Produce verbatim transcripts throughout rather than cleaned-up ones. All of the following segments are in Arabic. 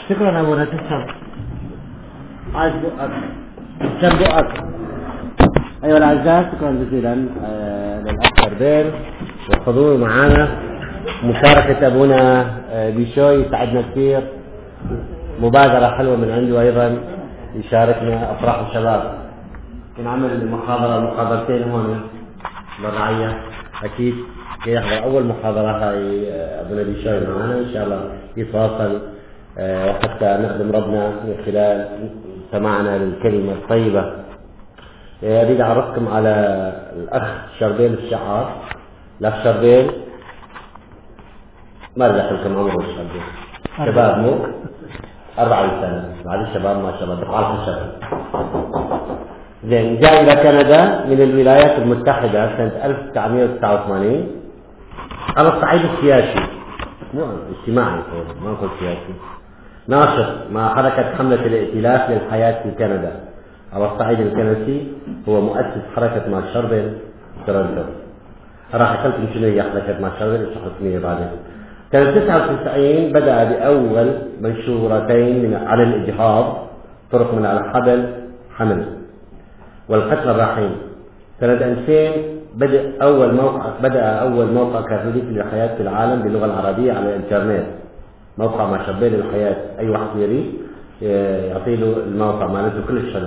شكرا أبونا، تسلم. عايز بقك تسلم بقك. أيها الأعزاء، شكرا جزيلا آه للأخ شربيل والحضور معنا. مشاركة أبونا آه بيشوي يسعدنا كثير، مبادرة حلوة من عنده أيضا يشاركنا أفراح الشباب. نعمل محاضرة محاضرتين هون بالرعية، أكيد يحضر أول محاضرة هاي أبونا بيشوي معنا إن شاء الله يتواصل آه وحتى نخدم ربنا من خلال سماعنا للكلمة الطيبة. أريد أعرفكم على الأخ شربيل الشعار. الأخ شربيل ما رح لكم عمره شربيل، شباب مو أربعين سنة بعد الشباب ما شاء الله دفع الشباب. زين، جاء إلى كندا من الولايات المتحدة سنة ألف وتسعمائة وتسعة وثمانين على الصعيد السياسي، مو اجتماعي، ما نقول سياسي. ناشط مع حركة حملة الائتلاف للحياة في كندا. على الصعيد الكنسي هو مؤسس حركة مع شربيل تورنتو. راح أقولكم شنو هي حركة مع شربيل وشرحتني بعدين. سنة تسعة وتسعين بدأ بأول منشورتين من على الإجهاض، طرق من على حبل حمل والقتل الرحيم. سنة ألفين بدأ أول موقع بدأ أول موقع كاثوليكي للحياة في العالم باللغة العربية على الإنترنت، موقع مع شربيل للحياة. أي واحد يريد يعطي له الموقع مالته كل الشغل.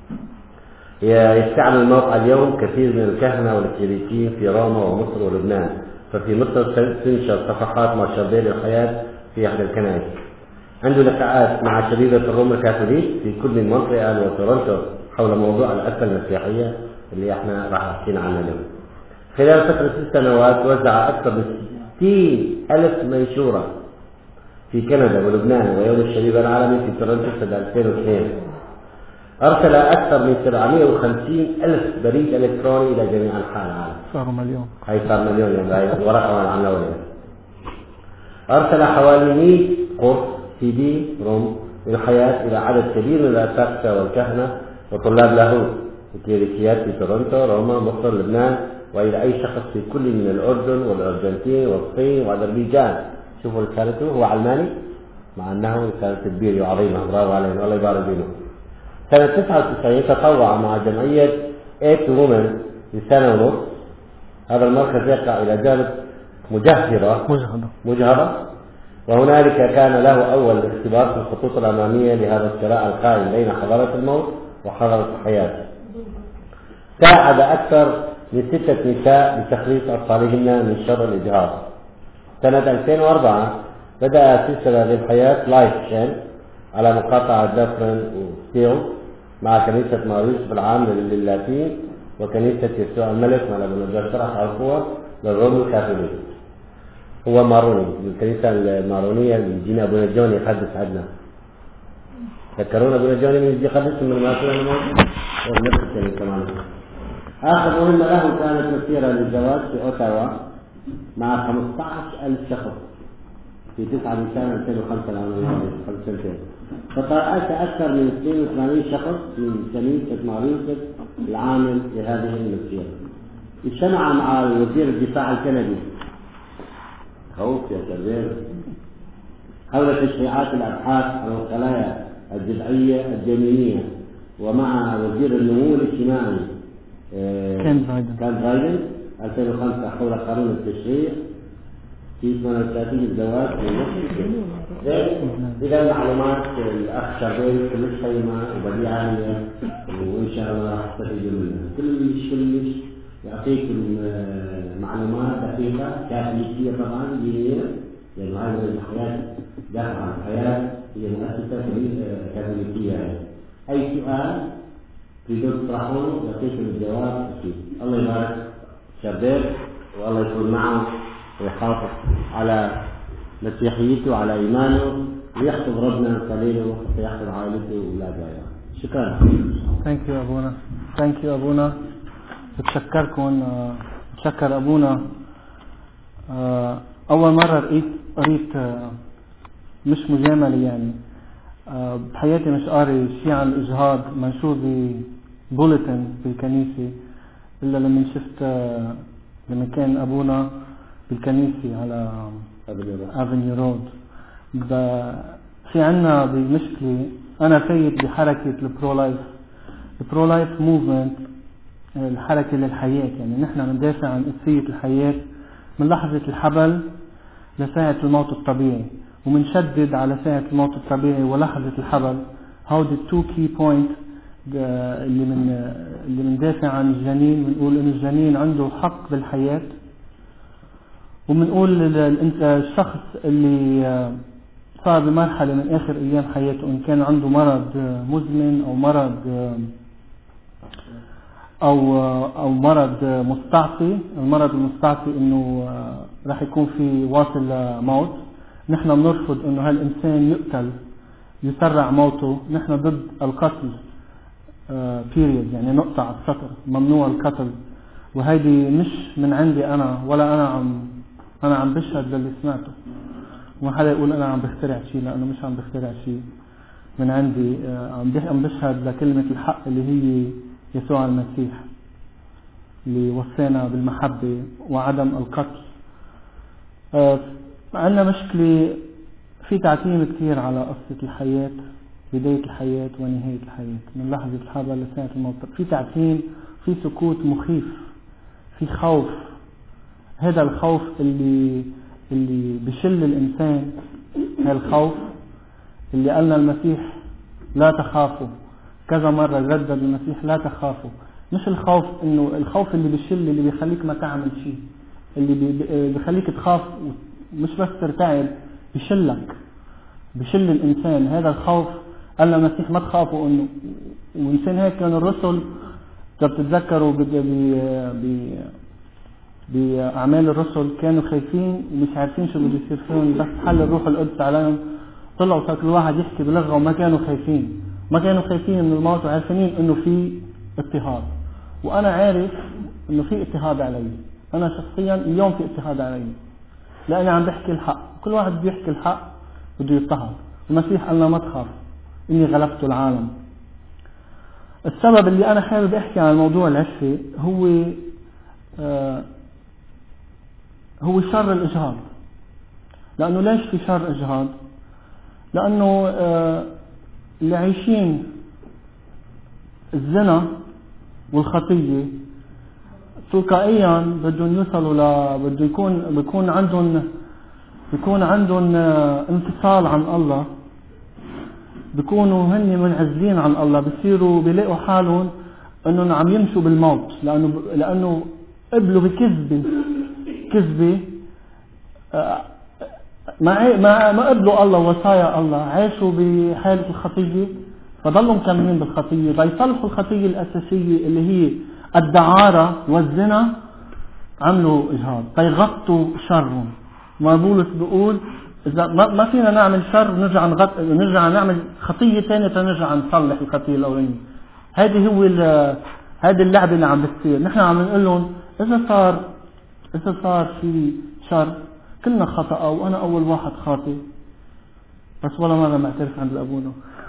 يستعمل الموقع اليوم كثير من الكهنة والكليريكيين في روما ومصر ولبنان. ففي مصر تنشر صفحات مع شربيل الحياة في أحد الكنائس. عنده لقاءات مع شريرة الروم الكاثوليك في كل من مونتريال وتورنتو حول موضوع الأسرة المسيحية اللي احنا راح نحكي عنه اليوم. خلال فترة ست سنوات وزع أكثر من ستين ألف منشورة في كندا ولبنان ويوم الشبيبة العالمي في تورنتو سنة ألفين واثنين. أرسل أكثر من سبعمائة وخمسين ألف بريد إلكتروني إلى جميع أنحاء العالم. صاروا مليون. هاي صار مليون يعني ورقة من عنا ولا. أرسل حوالي مئة قرص سي دي روم للحياة إلى عدد كبير من الأساقفة والكهنة وطلاب لاهوت وكليريكيات في تورنتو، روما، مصر، لبنان، وإلى أي شخص في كل من الأردن والأرجنتين والصين وأذربيجان. شوفوا رسالته، هو علماني مع أنه رسالة كبيرة وعظيمة، برافو عليه والله يبارك فينا. سنة تسعة وتسعين تطوع مع جمعية إيت وومن لسنة ونص. هذا المركز يقع إلى جانب مجهرة مجهرة مجهرة وهنالك كان له أول اختبار في الخطوط الأمامية لهذا الصراع القائم بين حضارة الموت وحضارة الحياة. ساعد أكثر من ستة نساء بتخليص أطفالهن من شر الإجهاض. سنة ألفين وأربعة بدأ سلسلة للحياة لايف شين على مقاطعة دافرن وستيل مع كنيسة ماريوس بالعام للاتين وكنيسة يسوع الملك مع ابن الجرح على القوة للروم الكاثوليك. هو ماروني من الكنيسة المارونية اللي يجينا أبونا جوني يحدث عندنا. تذكرون أبونا جوني من يجي يحدث من الماسورة الموت؟ نفس الكنيسة معنا. آخر مهمة له كانت مسيرة للزواج في أوتاوا مع خمسة عشر ألف شخص في تسعة نيسان ألفين وخمسة العام خمس سنتين. فترأس أكثر من اثنين وثمانين شخص من كنيسة ماريوس العامل لهذه المسيرة. اجتمع مع وزير الدفاع الكندي خوف يا شربيل حول تشريعات الأبحاث عن الخلايا الجذعية الجنينية، ومع وزير النمو الاجتماعي كان رايدن ألفين وخمسة حول قانون التشريع في ثمانية وثلاثين الزواج والنصف. إذا معلومات الأخ شربيل كلش قيمة وبديعة وإن شاء الله راح تستفيدوا منها. كلش كلش يعطيكم معلومات دقيقة كاثوليكية طبعا دينية، لأن هذه الحياة دافع عن الحياة هي مؤسسة كاثوليكية. أي سؤال تريدون تطرحونه يعطيكم الجواب أكيد. الله يبارك شربيل والله يكون معه ويحافظ على مسيحيته وعلى إيمانه ويحفظ ربنا قليلا وحتى يحفظ عائلته وأولاده. شكرا. ثانك يو أبونا. ثانك يو أبونا. بتشكركم. بتشكر أبونا. أول مرة قريت قريت مش مجاملة يعني بحياتي مش قاري شيء عن الإجهاض منشور ببوليتن بالكنيسة إلا لما شفت لما كان أبونا بالكنيسة على أفنيو رود. في عنا بمشكلة. أنا فايت بحركة البرو لايف البرو لايف موفمنت، الحركة للحياة. يعني نحن بندافع عن قضية الحياة من لحظة الحبل لساعة الموت الطبيعي، ومنشدد على ساعة الموت الطبيعي ولحظة الحبل. هودي التو كي بوينت اللي من اللي بندافع عن الجنين. بنقول إنه الجنين عنده حق بالحياة، وبنقول الشخص اللي صار بمرحلة من آخر أيام حياته إن كان عنده مرض مزمن أو مرض أو أو مرض مستعصي. المرض المستعصي إنه راح يكون في واصل موت. نحن بنرفض إنه هالإنسان يقتل يسرع موته. نحن ضد القتل period، يعني نقطة على السطر، ممنوع القتل. وهيدي مش من عندي أنا، ولا أنا عم أنا عم بشهد للي سمعته. وما حدا يقول أنا عم بخترع شيء، لأنه مش عم بخترع شيء من عندي. عم بشهد لكلمة الحق اللي هي يسوع المسيح اللي وصينا بالمحبة وعدم القتل. عندنا مشكلة في تعتيم كثير على قصة الحياة، بداية الحياة ونهاية الحياة، من لحظة الحبل لساعة الموت. في تعتيم، في سكوت مخيف، في خوف. هذا الخوف اللي اللي بشل الإنسان، هالخوف اللي قالنا المسيح لا تخافوا كذا مرة، ردد المسيح لا تخافوا. مش الخوف إنه الخوف اللي بشل، اللي بيخليك ما تعمل شيء، اللي بيخليك تخاف مش بس ترتعب، بشلك، بشل الإنسان. هذا الخوف قال المسيح ما تخافوا. إنه وإنسان هيك كانوا الرسل، إذا بتتذكروا ب بأعمال الرسل، كانوا خايفين ومش عارفين شو بده يصير فيهم، بس حل الروح القدس عليهم طلعوا صار كل واحد يحكي بلغة، وما كانوا خايفين ما كانوا خايفين من الموت، وعارفين إنه في اضطهاد. وأنا عارف إنه في اضطهاد علي، أنا شخصيا اليوم في اضطهاد علي، لأني عم بحكي الحق. كل واحد بيحكي الحق بده يضطهد. المسيح قال لنا ما تخاف، إني غلبت العالم. السبب اللي أنا حابب أحكي عن موضوع العفة هو آه هو شر الإجهاض. لأنه ليش في شر إجهاض؟ لأنه آه اللي عايشين الزنا والخطية تلقائيا بدهم يوصلوا ل بده يكون بيكون عندهم بيكون عندهم آه انفصال عن الله، بيكونوا هن منعزلين عن الله، بيصيروا بيلاقوا حالهم انهم عم يمشوا بالموت، لانه لانه قبلوا بكذبه كذبه ما ما ما قبلوا الله وصايا الله، عاشوا بحاله الخطيه، فضلوا مكملين بالخطيه، بيصلحوا الخطيه الاساسيه اللي هي الدعاره والزنا، عملوا اجهاض فيغطوا شرهم. ما بولس بيقول إذا ما فينا نعمل شر نرجع نغط... نرجع نعمل خطية ثانية فنرجع نصلح الخطية الأولانية. هذه هو هذه اللعبة اللي عم بتصير. نحن عم نقول لهم إذا صار إذا صار في شر كلنا خطأ، وأنا أول واحد خاطئ، بس ولا مرة معترف عند أبونا.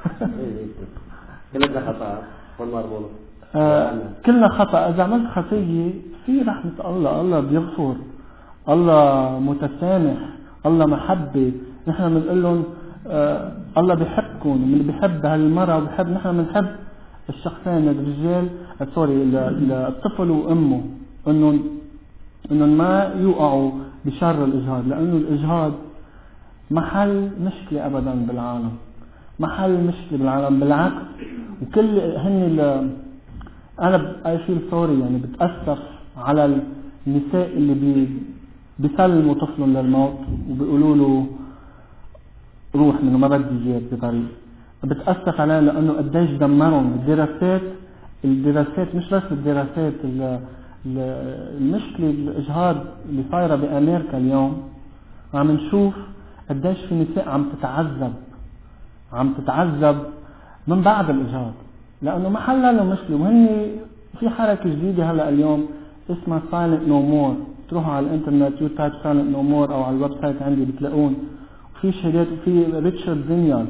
كلنا خطأ والمربوط. آه كلنا خطأ. إذا عملت خطية في رحمة الله، الله بيغفر، الله متسامح، الله محبة. نحن بنقول لهم آه الله بيحبكم، من بيحب هالمرأة وبيحب. نحن بنحب الشخصين الرجال سوري الطفل وأمه، إنهم إنهم ما يوقعوا بشر الإجهاض، لأنه الإجهاض محل مشكلة أبدا بالعالم، محل مشكلة بالعالم بالعكس. وكل هن أنا I feel sorry يعني بتأسف على النساء اللي بي بيسلموا طفلهم للموت وبيقولوا له روح منه ما بدي اياك بطريق. بتأسف عليها لأنه قديش دمرهم الدراسات. الدراسات مش بس الدراسات، المشكلة الإجهاض اللي صايرة بأمريكا اليوم، عم نشوف قديش في نساء عم تتعذب عم تتعذب من بعد الإجهاض، لأنه ما حل لهم مشكلة. وهن في حركة جديدة هلأ اليوم اسمها Silent No More. تروحوا على الانترنت يو تايب Silent No More او على الويب سايت عندي بتلاقون في شهادات. وفي ريتشارد فينيارد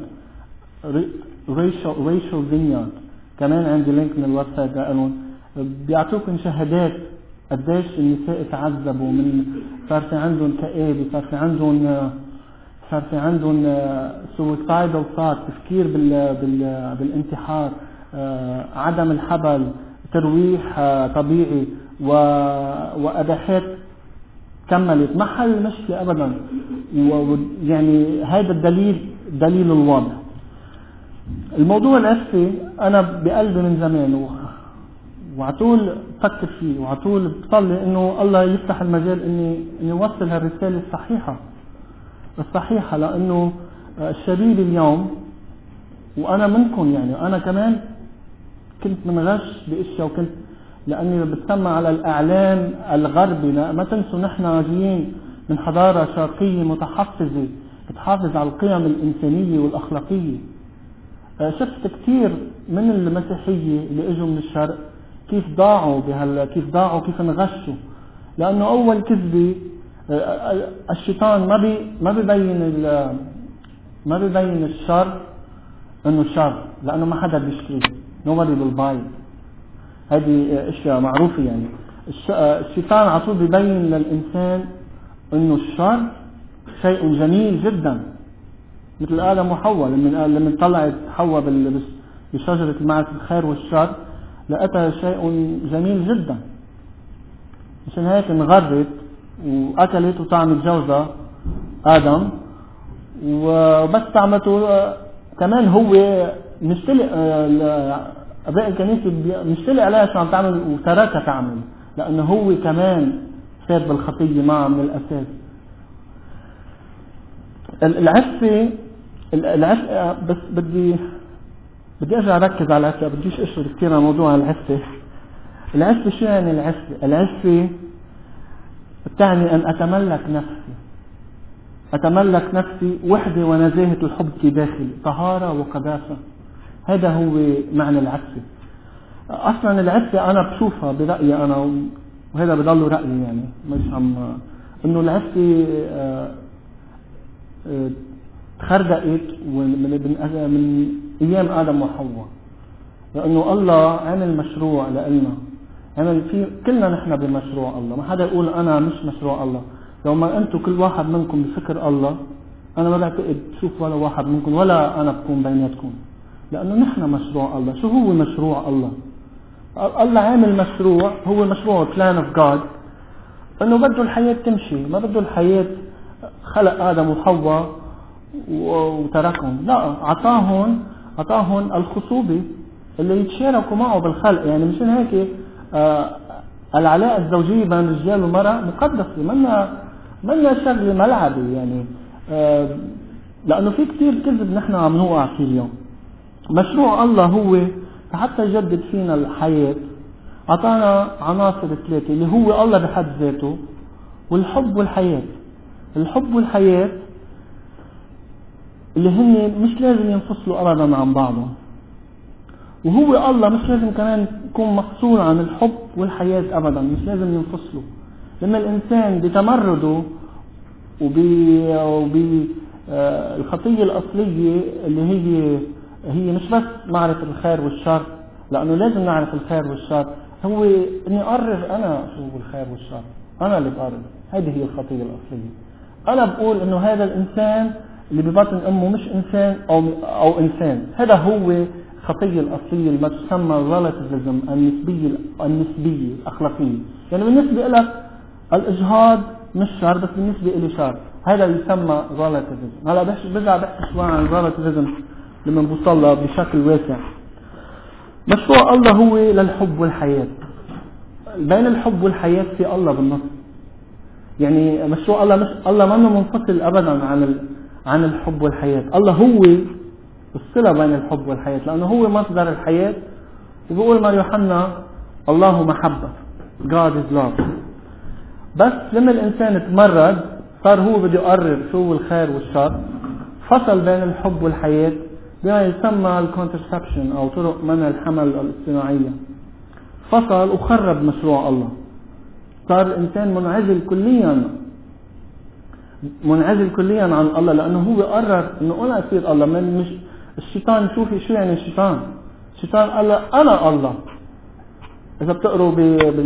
ريشل ريشل فينيارد كمان عندي لينك من الويب سايت لهم، بيعطوكم شهادات قديش النساء تعذبوا من صار في عندهم كآبة، صار في عندهم صار في عندهم suicidal thought، تفكير بال بال بالانتحار، عدم الحبل، ترويح طبيعي، وأباحات كملت، ما حل المشكلة أبدا. ويعني هذا الدليل دليل الواضح. الموضوع العفة أنا بقلبي من زمان وعطول فكر فيه وعطول بصلي إنه الله يفتح المجال إني إني أوصل هالرسالة الصحيحة الصحيحة لأنه الشباب اليوم، وأنا منكم يعني أنا كمان كنت منغش بأشياء، وكنت لأني بتسمى على الإعلام الغربي. ما تنسوا نحن جايين من حضارة شرقية متحفزة بتحافظ على القيم الإنسانية والأخلاقية. شفت كثير من المسيحية اللي اجوا من الشرق كيف ضاعوا بهال كيف ضاعوا كيف انغشوا، لأنه أول كذبة الشيطان ما بي ما بيبين ما بيبين الشر إنه شر، لأنه ما حدا بيشتري، nobody will buy. هذه اشياء معروفة يعني. الشيطان على طول بيبين للإنسان إنه الشر شيء جميل جدا، مثل آدم وحواء لما لما طلعت حواء بشجرة معرفة الخير والشر لقتها شيء جميل جدا، عشان هيك انغرت وأكلت وطعمت جوزها آدم، وبس طعمته كمان هو مشتلق أباء الكنيسة مشتلق عليها شو عم تعمل وتركها تعمل، لأنه هو كمان صار بالخطية معه من الأساس. العفة العفة بس بدي بدي أرجع أركز على العفة، بديش أشرح كثير عن موضوع العفة. العفة شو يعني العفة؟ العفة تعني أن أتملك نفسي أتملك نفسي وحدة ونزاهة الحب في داخلي، طهارة وقداسة. هذا هو معنى العفة. أصلا العفة أنا بشوفها برأيي أنا، وهذا بضل رأيي يعني مش عم إنه العفة تخرجت من من أيام آدم وحواء، لأنه الله عمل مشروع لنا، عمل في كلنا نحن بمشروع الله. ما حدا يقول أنا مش مشروع الله. لو ما أنتم كل واحد منكم بفكر الله، أنا ما بعتقد شوف ولا واحد منكم ولا أنا بكون بيناتكم، لأنه نحن مشروع الله. شو هو مشروع الله؟ الله عامل مشروع، هو مشروع plan of God، إنه بده الحياة تمشي، ما بده الحياة خلق آدم وحواء وتركهم، لا، عطاهم عطاهم الخصوبة اللي يتشاركوا معه بالخلق. يعني مشان هيك آه العلاقة الزوجية بين الرجال والمرأة مقدسة، منا منا شغلة ملعبة يعني. آه لأنه في كتير كذب نحن عم نوقع فيه اليوم. مشروع الله هو حتى يجدد فينا الحياة، عطانا عناصر ثلاثة اللي هو الله بحد ذاته، والحب والحياة. الحب والحياة اللي هن مش لازم ينفصلوا أبدا عن بعضهم، وهو الله مش لازم كمان يكون مفصول عن الحب والحياة أبدا، مش لازم ينفصلوا. لما الإنسان بتمرده وبالخطية الأصلية اللي هي هي مش بس معرفة الخير والشر، لأنه لازم نعرف الخير والشر، هو إني أقرر أنا شو هو الخير والشر، أنا اللي بقرر. هذه هي الخطية الأصلية. أنا بقول إنه هذا الإنسان اللي ببطن أمه مش إنسان أو أو إنسان، هذا هو الخطية الأصلية اللي تسمى relativism، النسبية النسبية الأخلاقية. يعني بالنسبة لك الإجهاض مش شر، بس بالنسبة إلي شر، هذا يسمى relativism. هلا برجع بحكي شوي عن relativism لما بوصلها بشكل واسع. مشروع الله هو للحب والحياة. بين الحب والحياة في الله بالنص. يعني مشروع الله مش الله ما منفصل أبدا عن عن الحب والحياة. الله هو الصلة بين الحب والحياة، لأنه هو مصدر الحياة. وبيقول ما يوحنا الله محبة، God is love. بس لما الإنسان تمرد صار هو بده يقرر شو هو الخير والشر، فصل بين الحب والحياة بما يسمى الكونترسبشن أو طرق منع الحمل الاصطناعية. فصل وخرب مشروع الله، صار الإنسان منعزل كليا منعزل كليا عن الله، لأنه هو قرر إنه أنا أصير الله. من مش الشيطان، شوفي شو يعني الشيطان. الشيطان قال أنا الله. إذا بتقروا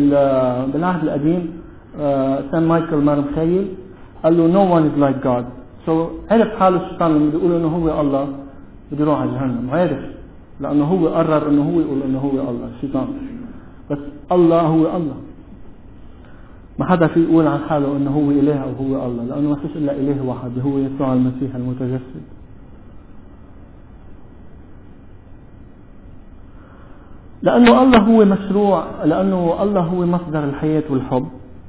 بالعهد القديم سان مايكل مار مخيل قال له no one is like God. سو so, عرف حاله الشيطان لما بيقول انه هو الله بده يروح على جهنم، عارف لانه هو قرر انه هو يقول انه هو الله الشيطان. بس الله هو الله، ما حدا في يقول عن حاله انه هو اله او هو الله، لانه ما فيش الا اله واحد هو يسوع المسيح المتجسد. لانه الله هو مشروع، لانه الله هو مصدر الحياة والحب،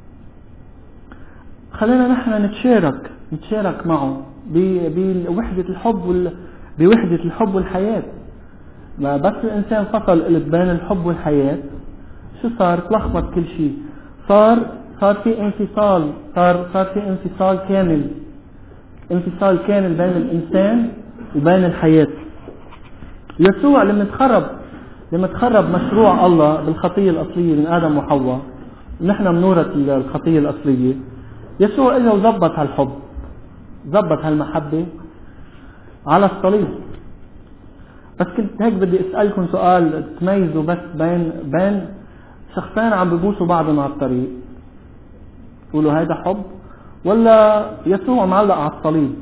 خلينا نحن نتشارك نتشارك معه بوحدة الحب وال... بوحدة الحب والحياة. ما بس الإنسان فصل قلب بين الحب والحياة شو صار؟ تلخبط كل شيء، صار صار في انفصال، صار صار في انفصال كامل، انفصال كامل بين الإنسان وبين الحياة. يسوع لما تخرب لما تخرب مشروع الله بالخطية الأصلية من آدم وحواء، نحن منورة الخطية الأصلية، يسوع إذا وزبط هالحب، زبط هالمحبة على الصليب. بس كنت هيك بدي أسألكم سؤال تميزوا بس بين بين شخصين عم ببوسوا بعضهم على الطريق، تقولوا هيدا حب ولا يسوع معلق على الصليب؟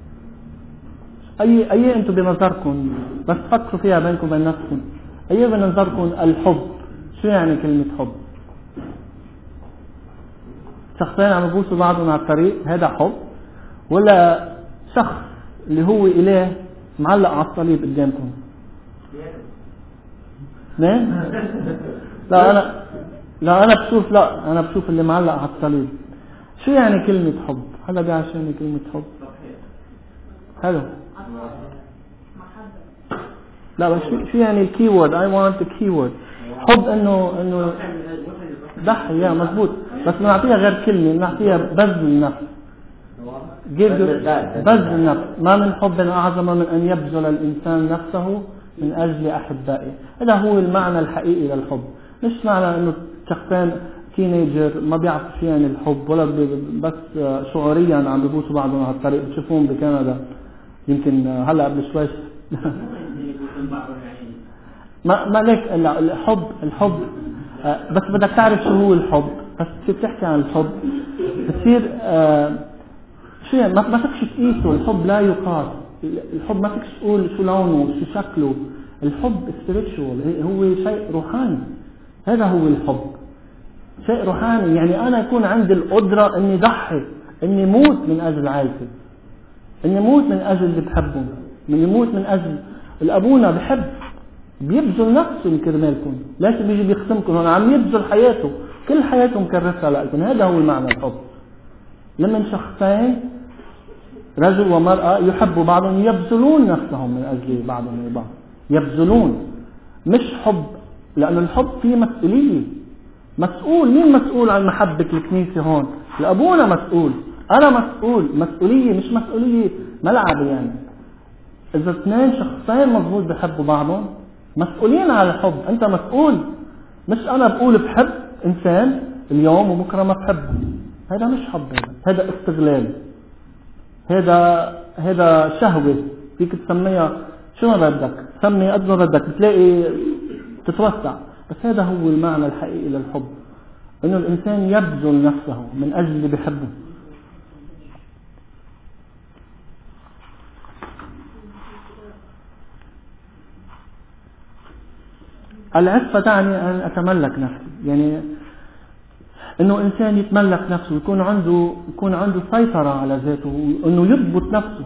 أي أي أنتم بنظركم، بس فكروا فيها بينكم وبين نفسكم، أي بنظركم الحب؟ شو يعني كلمة حب؟ شخصين عم يبوسوا بعضهم على الطريق هذا حب، ولا شخص اللي هو إله معلق على الصليب قدامكم؟ لا لا أنا لا أنا بشوف لا أنا بشوف اللي معلق على الصليب. شو يعني كلمة حب؟ هلا بيعرف شو يعني كلمة حب؟ حلو. لا بس شو يعني الكيورد؟ I want the keyword. حب إنه إنه ضحي، يا مزبوط، بس نعطيها غير كلمة، نعطيها بذل النفس، بذل النفس. ما من حب أعظم من أن يبذل الإنسان نفسه من أجل أحبائه. هذا هو المعنى الحقيقي للحب، مش معنى إنه شخصين تينيجر ما بيعرفوا شو يعني الحب، ولا بس شعوريا عم بيبوسوا بعضهم على الطريق. بتشوفون بكندا يمكن هلا قبل شوي ما ما ليك الحب الحب بس بدك تعرف شو هو الحب. بس تصير تحكي عن الحب بتصير آه شو يعني ما فيكش تقيسه. الحب لا يقاس، الحب ما فيكش تقول شو لونه شو شكله. الحب spiritual، هو شيء روحاني. هذا هو الحب، شيء روحاني. يعني أنا يكون عندي القدرة إني ضحي، إني موت من أجل عائلتي، إني موت من أجل اللي بحبهم، إني موت من أجل الأبونا بحب بيبذل نفسه لكرمالكم. ليش بيجي بيختمكم هون؟ عم يبذل حياته، كل حياته مكرسها لكم. هذا هو المعنى الحب. لما شخصين رجل ومرأة يحبوا بعضهم يبذلون نفسهم من أجل بعضهم البعض، يبذلون، مش حب. لأن الحب فيه مسؤولية، مسؤول. مين مسؤول عن محبة الكنيسة هون؟ الأبونا مسؤول، أنا مسؤول، مسؤولية مش مسؤولية ملعب. يعني إذا اثنين شخصين مضبوط بحبوا بعضهم مسؤولين على الحب. أنت مسؤول، مش أنا بقول بحب إنسان اليوم وبكرة ما بحبه. هذا مش حب، هذا استغلال، هذا هذا شهوة. فيك تسميها شو ما بدك، سمي قد ما بدك، بتلاقي تتوسع. بس هذا هو المعنى الحقيقي للحب، إنه الإنسان يبذل نفسه من أجل اللي بيحبه. العفة تعني أن أتملك نفسي، يعني إنه إنسان يتملك نفسه، يكون عنده يكون عنده سيطرة على ذاته، إنه يضبط نفسه.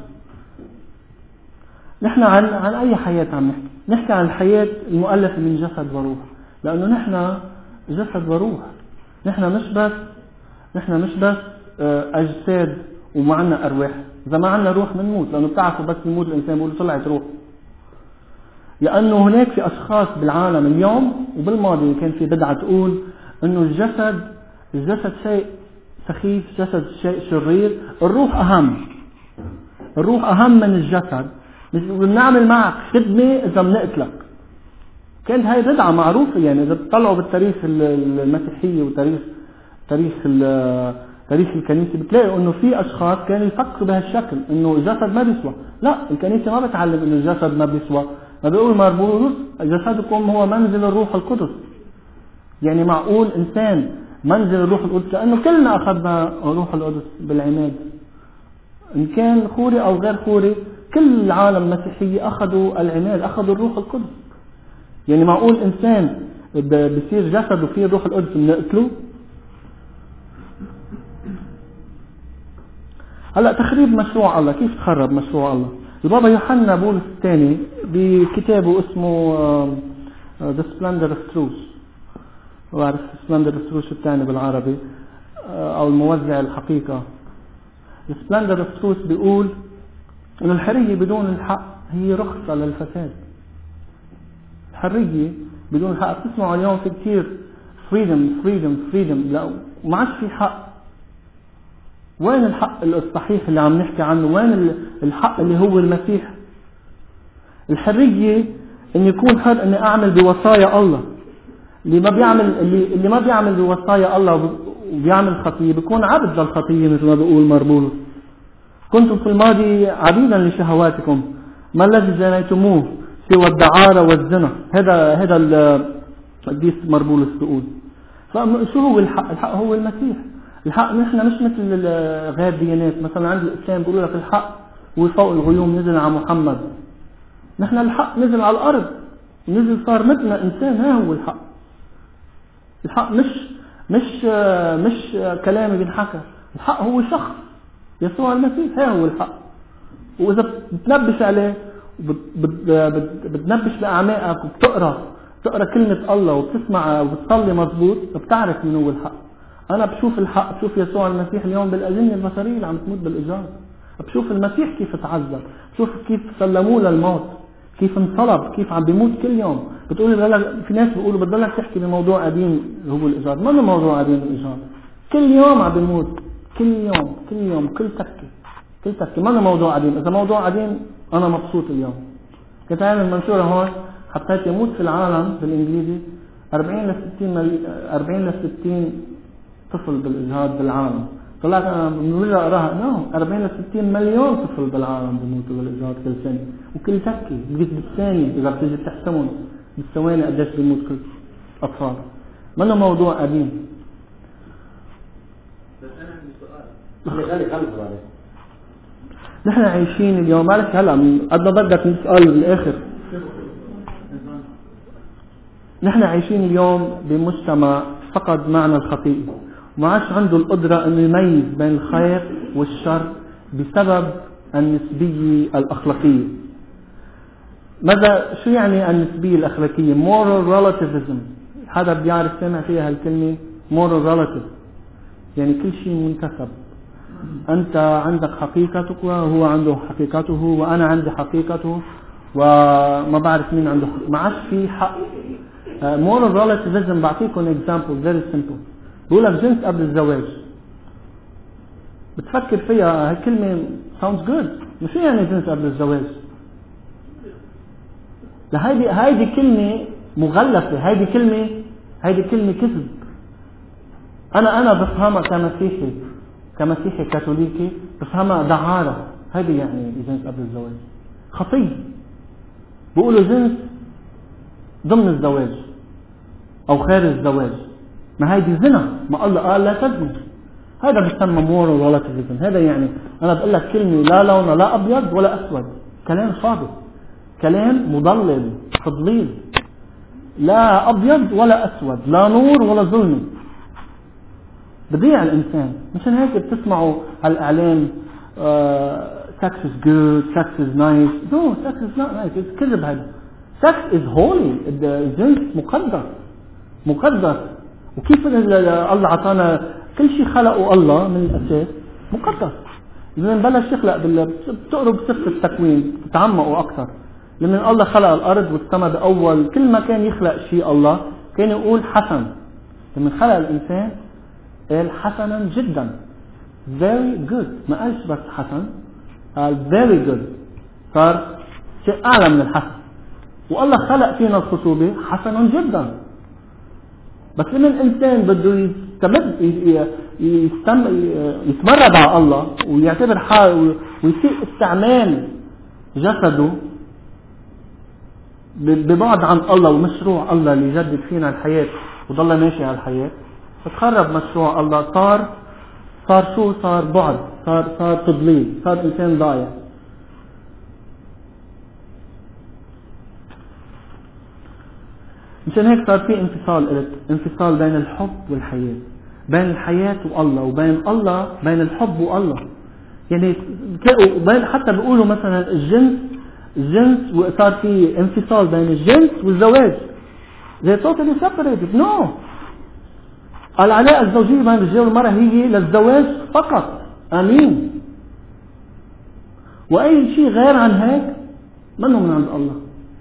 نحن عن عن أي حياة عم نحكي؟ نحكي عن الحياة المؤلفة من جسد وروح، لأنه نحن جسد وروح. نحن مش بس نحن مش بس أجساد ومعنا أرواح. إذا ما عنا روح بنموت، لأنه بتعرفوا بس يموت الإنسان بيقول طلعت روح. لأنه هناك في أشخاص بالعالم اليوم وبالماضي كان في بدعة تقول إنه الجسد الجسد شيء سخيف، جسد شيء شرير، الروح أهم، الروح أهم من الجسد. بنعمل معك خدمة إذا بنقتلك. كانت هاي بدعة معروفة. يعني إذا بتطلعوا بالتاريخ المسيحية وتاريخ تاريخ تاريخ الكنيسة بتلاقوا إنه في أشخاص كانوا يفكروا بهالشكل، إنه الجسد ما بيسوى. لا، الكنيسة ما بتعلم إنه الجسد ما بيسوى. ما بيقول مربوط جسدكم هو منزل الروح القدس. يعني معقول إنسان منزل الروح القدس؟ لأنه كلنا أخذنا روح القدس بالعماد. إن كان خوري أو غير خوري، كل العالم المسيحية أخذوا العماد، أخذوا الروح القدس. يعني معقول إنسان بصير جسد وفيه الروح القدس بنقتله؟ هلأ تخريب مشروع الله، كيف تخرب مشروع الله؟ البابا يوحنا بولس الثاني بكتابه اسمه The Splendor of Truth، وعرف Splendor of Truth الثاني بالعربي أو الموزع الحقيقة. The Splendor of Truth بيقول إن الحرية بدون الحق هي رخصة للفساد. الحرية بدون الحق، بتسمعوا اليوم في كتير freedom freedom freedom، لا ما عادش في حق. وين الحق الصحيح اللي عم نحكي عنه؟ وين الحق اللي هو المسيح؟ الحرية ان يكون حر اني اعمل بوصايا الله. اللي ما بيعمل اللي, اللي ما بيعمل بوصايا الله وبيعمل خطية بيكون عبد للخطية، مثل ما بيقول مربولوس. كنتم في الماضي عبيدا لشهواتكم، ما الذي جنيتموه سوى الدعارة والزنا. هذا هذا القديس مربولوس بيقول. فشو هو الحق؟ الحق هو المسيح. الحق نحن مش مثل غير ديانات، مثلا عند الإسلام بيقولوا لك الحق هو فوق الغيوم نزل على محمد. نحن الحق نزل على الأرض، نزل صار مثلنا إنسان. ها هو الحق. الحق مش مش مش كلام بينحكى، الحق هو شخص يسوع المسيح. ها هو الحق. وإذا بتنبش عليه بتنبش بأعماقك وبتقرأ تقرأ كلمة الله وبتسمع وبتصلي مضبوط، بتعرف من هو الحق. أنا بشوف الحق، بشوف يسوع المسيح اليوم بالأجنة البصرية اللي عم تموت بالإجهاض، بشوف المسيح كيف تعذب، بشوف كيف سلموه للموت، كيف انصلب، كيف عم بيموت كل يوم. بتقولي في ناس بيقولوا بدلك تحكي بموضوع قديم هو الإجهاض. ما هو موضوع قديم الإجهاض، كل يوم عم بيموت، كل يوم كل يوم كل تكة كل تكة. ما هو موضوع قديم. إذا موضوع قديم أنا مبسوط اليوم. كنت عامل منشورة هون حطيت يموت في العالم بالإنجليزي أربعين لستين أربعين لستين طفل بالإجهاض بالعالم. طلعت أنا بنرجع أقراها، نو أربعين لستين مليون طفل بالعالم بيموتوا بالإجهاض كل سنة، وكل تكة بقيت بالثانية إذا بتيجي تحسمون بالثواني قديش بيموت كل أطفال. ما هو موضوع قديم. بس أنا عندي سؤال. خلي خلص عليه. نحن عايشين اليوم، معلش هلا قد ما بدك نسأل بالآخر. نحن عايشين اليوم بمجتمع فقد معنى الخطيئة، وما عادش عنده القدرة أن يميز بين الخير والشر بسبب النسبية الأخلاقية. ماذا شو يعني النسبية الأخلاقية؟ moral relativism. هذا بيعرف سمع فيها الكلمة moral relative، يعني كل شيء منتسب. أنت عندك حقيقتك وهو عنده حقيقته وأنا عندي حقيقته وما بعرف مين عنده حقيقته. ما عادش في حق. moral relativism بعطيكم example very simple. بقولك جنس قبل الزواج، بتفكر فيها هالكلمة sounds good. مش يعني جنس قبل الزواج؟ هيدي هيدي كلمة مغلفة، هيدي كلمة هيدي كلمة كذب. أنا أنا بفهمها كمسيحي كمسيحي كاثوليكي بفهمها دعارة. هيدي يعني جنس قبل الزواج خطية. بقولوا جنس ضمن الزواج أو خارج الزواج، ما هيدي زنا. ما الله قال لا تزني. هذا بيسمى moral relativism. هذا يعني أنا بقول لك كلمة لا لون لا أبيض ولا أسود، كلام فاضي، كلام مضلل تضليل. لا أبيض ولا أسود، لا نور ولا ظلمة. بضيع الإنسان. مشان هيك بتسمعوا هالإعلام uh, sex is good, sex is nice. No, sex is not nice. It's كذب. هذا sex is holy. الجنس مقدس مقدس. وكيف الله عطانا كل شيء خلقه الله من الأساس مقدس. لما بلش يخلق بتقروا بصفة التكوين تتعمقوا أكثر. لما الله خلق الأرض والسماء بأول كل ما كان يخلق شيء الله كان يقول حسن. لما خلق الإنسان قال حسنا جدا very good. ما قالش بس حسن، قال very good. صار شيء أعلى من الحسن. والله خلق فينا الخصوبة حسنا جدا. بس لما الإنسان بده يستمد يستم يتمرد على الله ويعتبر حاله ويسيء استعمال جسده ببعد عن الله ومشروع الله اللي يجدد فينا الحياة وضل ماشي على الحياة، فتخرب مشروع الله. صار صار شو صار بعد صار صار تضليل، صار إنسان ضايع. مشان هيك صار في انفصال، قلت انفصال بين الحب والحياة، بين الحياة والله، وبين الله، بين الحب والله. يعني بين حتى بيقولوا مثلا الجنس الجنس وصار في انفصال بين الجنس والزواج. زي totally separated. no. العلاقة الزوجية بين الرجال والمرأة هي للزواج فقط. امين. واي شيء غير عن هيك منه من عند الله.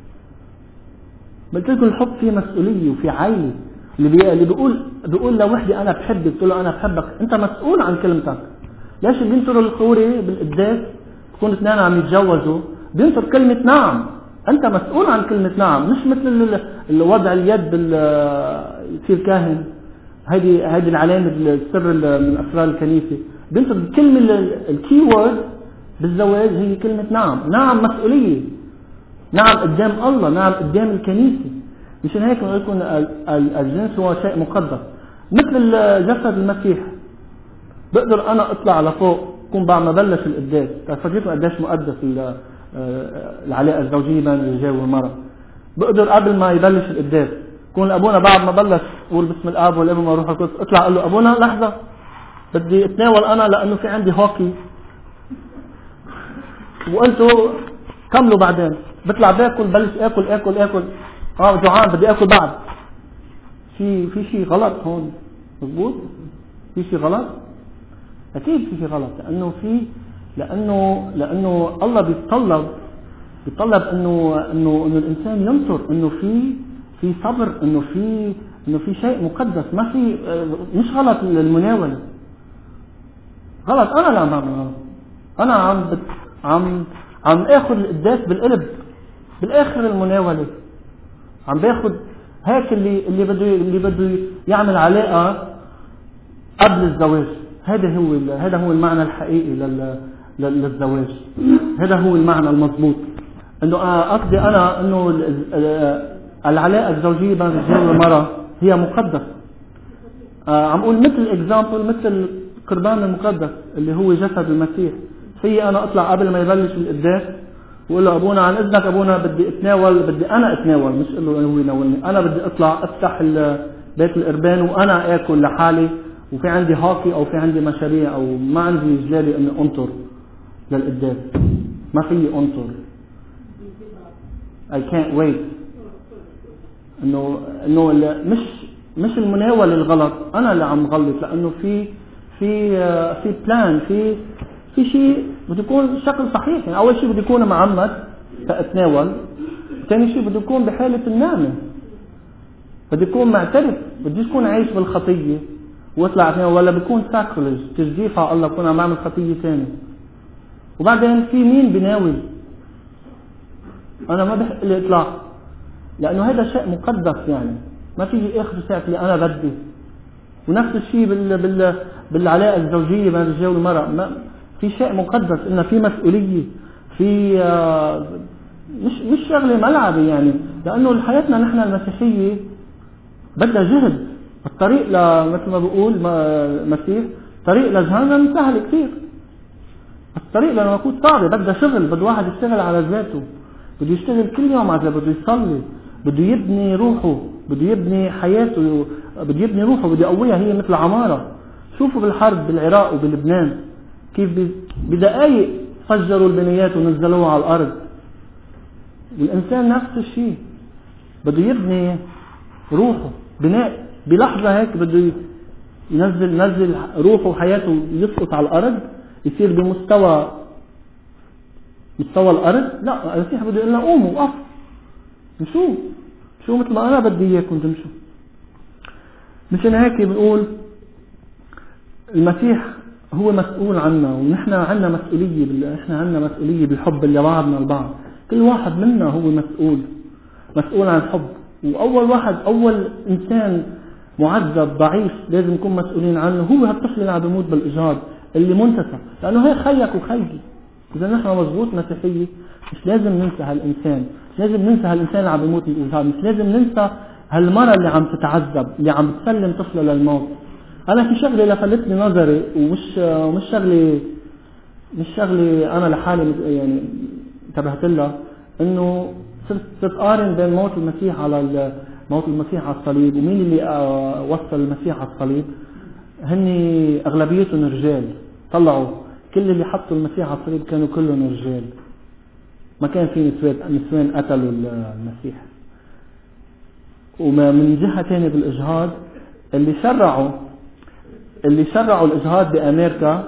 قلت لكم الحب فيه مسؤولية وفي عائلة. اللي بي... اللي بيقول بيقول لوحدي انا بحبك، بتقول له انا بحبك، انت مسؤول عن كلمتك. ليش بينطروا الخوري بالقداس بكون اثنين عم يتجوزوا بينطر كلمة نعم؟ انت مسؤول عن كلمة نعم، مش مثل الوضع اليد بال يصير كاهن. هذه هذه العلامة السر من اسرار الكنيسة. بينطر الكلمة الكي وورد بالزواج هي كلمة نعم. نعم مسؤولية، نعم قدام الله، نعم قدام الكنيسة. مشان هيك بقول لكم الجنس هو شيء مقدس مثل جسد المسيح. بقدر انا اطلع لفوق كون بعد ما بلش القداس. فرجيكم قديش مقدس العلاقه الزوجيه بين الرجال والمراه. بقدر قبل ما يبلش القداس كون ابونا بعد ما بلش يقول بسم الاب والابن والروح القدس اطلع اقول له ابونا لحظه بدي اتناول انا لانه في عندي هوكي، وقلتوا كملوا بعدين. بطلع باكل بلش اكل اكل اكل اه جوعان بدي اكل بعد. في في شيء غلط هون. مظبوط؟ في شيء غلط؟ اكيد في شيء غلط. لانه في لانه لانه الله بيتطلب بيتطلب انه انه انه الانسان ينطر، انه في في صبر، انه في انه في شيء مقدس. ما في مش غلط المناوله. غلط انا لا بعمل غلط. انا عم بت عم عم اخذ القداس بالقلب بالاخر المناوله. عم باخذ هيك اللي اللي بده اللي بده يعمل علاقه قبل الزواج. هذا هو هذا هو المعنى الحقيقي لل للزواج. هذا هو المعنى المضبوط. انه قصدي انا انه العلاقه الزوجيه بين الرجال والمراه هي مقدسه. عم اقول مثل اكزامبل مثل القربان المقدس اللي هو جسد المسيح. في انا اطلع قبل ما يبلش القداس واقول له ابونا عن اذنك ابونا بدي اتناول، بدي انا اتناول مش اقول له هو يناولني. انا بدي اطلع افتح بيت القربان وانا اكل لحالي وفي عندي هاكي او في عندي مشاريع او ما عندي جلالي اني انطر للقداس. ما في انطر. I can't wait. انه انه مش مش المناول الغلط، انا اللي عم غلط. لانه في في في بلان، في في شيء بده يكون شكل صحيح. يعني اول شيء بده يكون معمد فاتناول، ثاني شيء بده يكون بحالة النعمة، بده يكون معترف، بده يكون عايش بالخطية واطلع اتناول، ولا بيكون ساكروليج تجديف على الله بكون عم بعمل خطية ثانية. وبعدين في مين بناول؟ انا ما بحق لي اطلع لانه هذا شيء مقدس. يعني ما فيجي اخذ ساعة اللي انا بدي. ونفس الشيء بال بال بالعلاقة الزوجية بين الرجال والمرأة. ما في شيء مقدس، انه في مسؤولية، في آه مش مش شغلة ملعبة. يعني لانه حياتنا نحن المسيحية بدها جهد. الطريق ل مثل ما بقول المسيح طريق لجهنم سهل كثير. الطريق للملكوت صعبة، بدها شغل، بده واحد يشتغل على ذاته، بده يشتغل كل يوم على ذاته، بده يصلي، بده يبني روحه، بده يبني حياته، بده يبني روحه، بده يقويها. هي مثل عمارة. شوفوا بالحرب بالعراق وبلبنان كيف بدقائق فجروا البنايات ونزلوها على الأرض. والإنسان نفس الشيء بده يبني روحه بناء. بلحظة هيك بده ينزل نزل روحه وحياته، يسقط على الأرض، يصير بمستوى مستوى الأرض. لا، المسيح بده يقول لنا قوموا وقفوا مشوا شو مثل ما أنا بدي إياكم تمشوا. مشان هيك بنقول المسيح هو مسؤول عنا، ونحن عنا مسؤولية بال... نحن عنا مسؤولية بالحب اللي بعضنا البعض. كل واحد منا هو مسؤول مسؤول عن الحب. وأول واحد أول إنسان معذب ضعيف لازم نكون مسؤولين عنه هو هالطفل اللي عم بيموت بالإجهاض اللي منتسى. لأنه هي خيك وخيي. إذا نحن مضبوط مسيحية مش لازم ننسى هالإنسان، مش لازم ننسى هالإنسان اللي عم بيموت بالإجهاض، مش لازم ننسى هالمرة اللي عم تتعذب اللي عم تسلم طفلة للموت. أنا في شغلة لفتتني نظري ومش مش شغلة مش شغلة أنا لحالي يعني انتبهت لها، إنه صرت صرت قارن بين موت المسيح على موت المسيح على الصليب ومين اللي وصل المسيح على الصليب. هني أغلبيتهم رجال، طلعوا كل اللي حطوا المسيح على الصليب كانوا كلهم رجال، ما كان في نسوان نسوان قتلوا المسيح. وما من جهة تانية بالإجهاض اللي شرعوا اللي شرعوا الإجهاض بأمريكا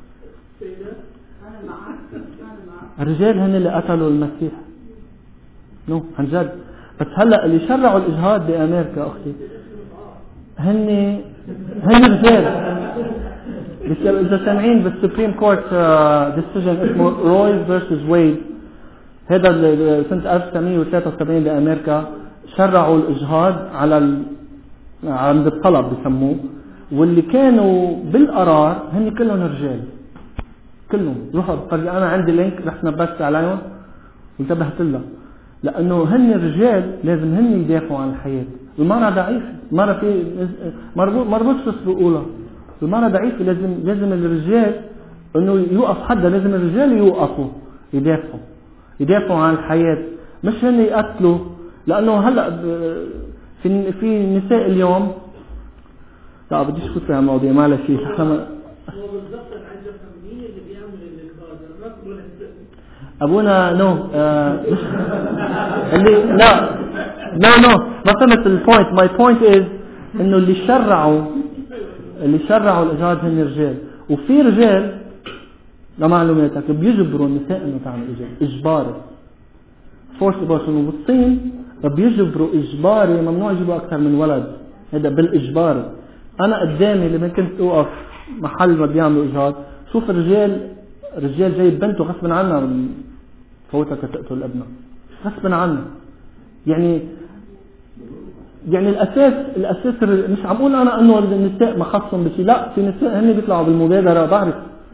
الرجال هن اللي قتلوا المسيح. نو عن جد. بس هلا اللي شرعوا الإجهاض بأمريكا أختي هن هن رجال. إذا سامعين بالسوبريم كورت ديسيجن اسمه رويز فيرسز ويد، هذا سنة ألف وتسعمية وثلاثة وسبعين بأمريكا شرعوا الإجهاض على ال... عند الطلب بسموه، واللي كانوا بالقرار هن كلهم رجال كلهم. روحوا بطريقة أنا عندي لينك رح نبست عليهم وانتبهت لها، لأنه هن الرجال لازم هن يدافعوا عن الحياة. المرأة ضعيفة، المرأة في مربوط مربوط في بقولها المرأة ضعيفة، لازم لازم الرجال إنه يوقف حدا، لازم الرجال يوقفوا يدافعوا يدافعوا عن الحياة، مش هن يقتلوا. لأنه هلا في في نساء اليوم، لا بديش فوت في المواضيع معلش شيء احنا ابونا نو آه اللي لا نو نو ما فهمت البوينت. ماي بوينت از انه اللي شرعوا اللي شرعوا الاجهاض هن رجال، وفي رجال لمعلوماتك بيجبروا النساء انه تعمل اجهاض اجباري فورس ابورشن. وبالصين بيجبروا اجباري ممنوع يجيبوا اكثر من ولد، هذا بالاجباري. انا قدامي لما كنت اوقف محل ما بيعملوا اجهاض شوف الرجال رجال جايب بنته غصبا عنها فوتها تقتل ابنها غصبا عنها. يعني يعني الاساس الاساس مش عم اقول انا انه النساء ما خصهم بشيء، لا في نساء هن بيطلعوا بالمبادره بعرف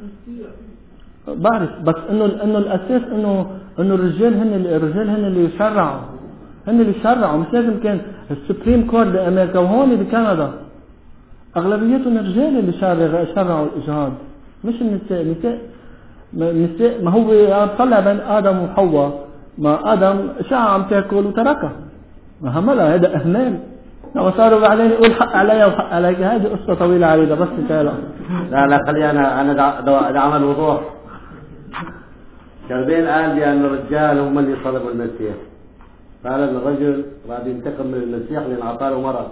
بعرف بس انه انه الاساس انه انه الرجال هن الرجال هن اللي يشرعوا هن اللي يشرعوا. مش لازم كان السوبريم كورت بامريكا وهون بكندا اغلبيتهم الرجال اللي شرعوا الاجهاض مش النساء. النساء النساء ما هو طلع بين ادم وحواء، ما ادم شاء عم تاكل وتركها ما هملها، هذا اهمال. لما صاروا بعدين يقول حق علي وحق عليك، هذه قصه طويله عريضه بس تعالى. لا لا خلي انا انا دعم الوضوح. شربين قال بأن الرجال هم اللي طلبوا المسيح، فعلا الرجل بعد ينتقم من المسيح لأن أعطاه مرض.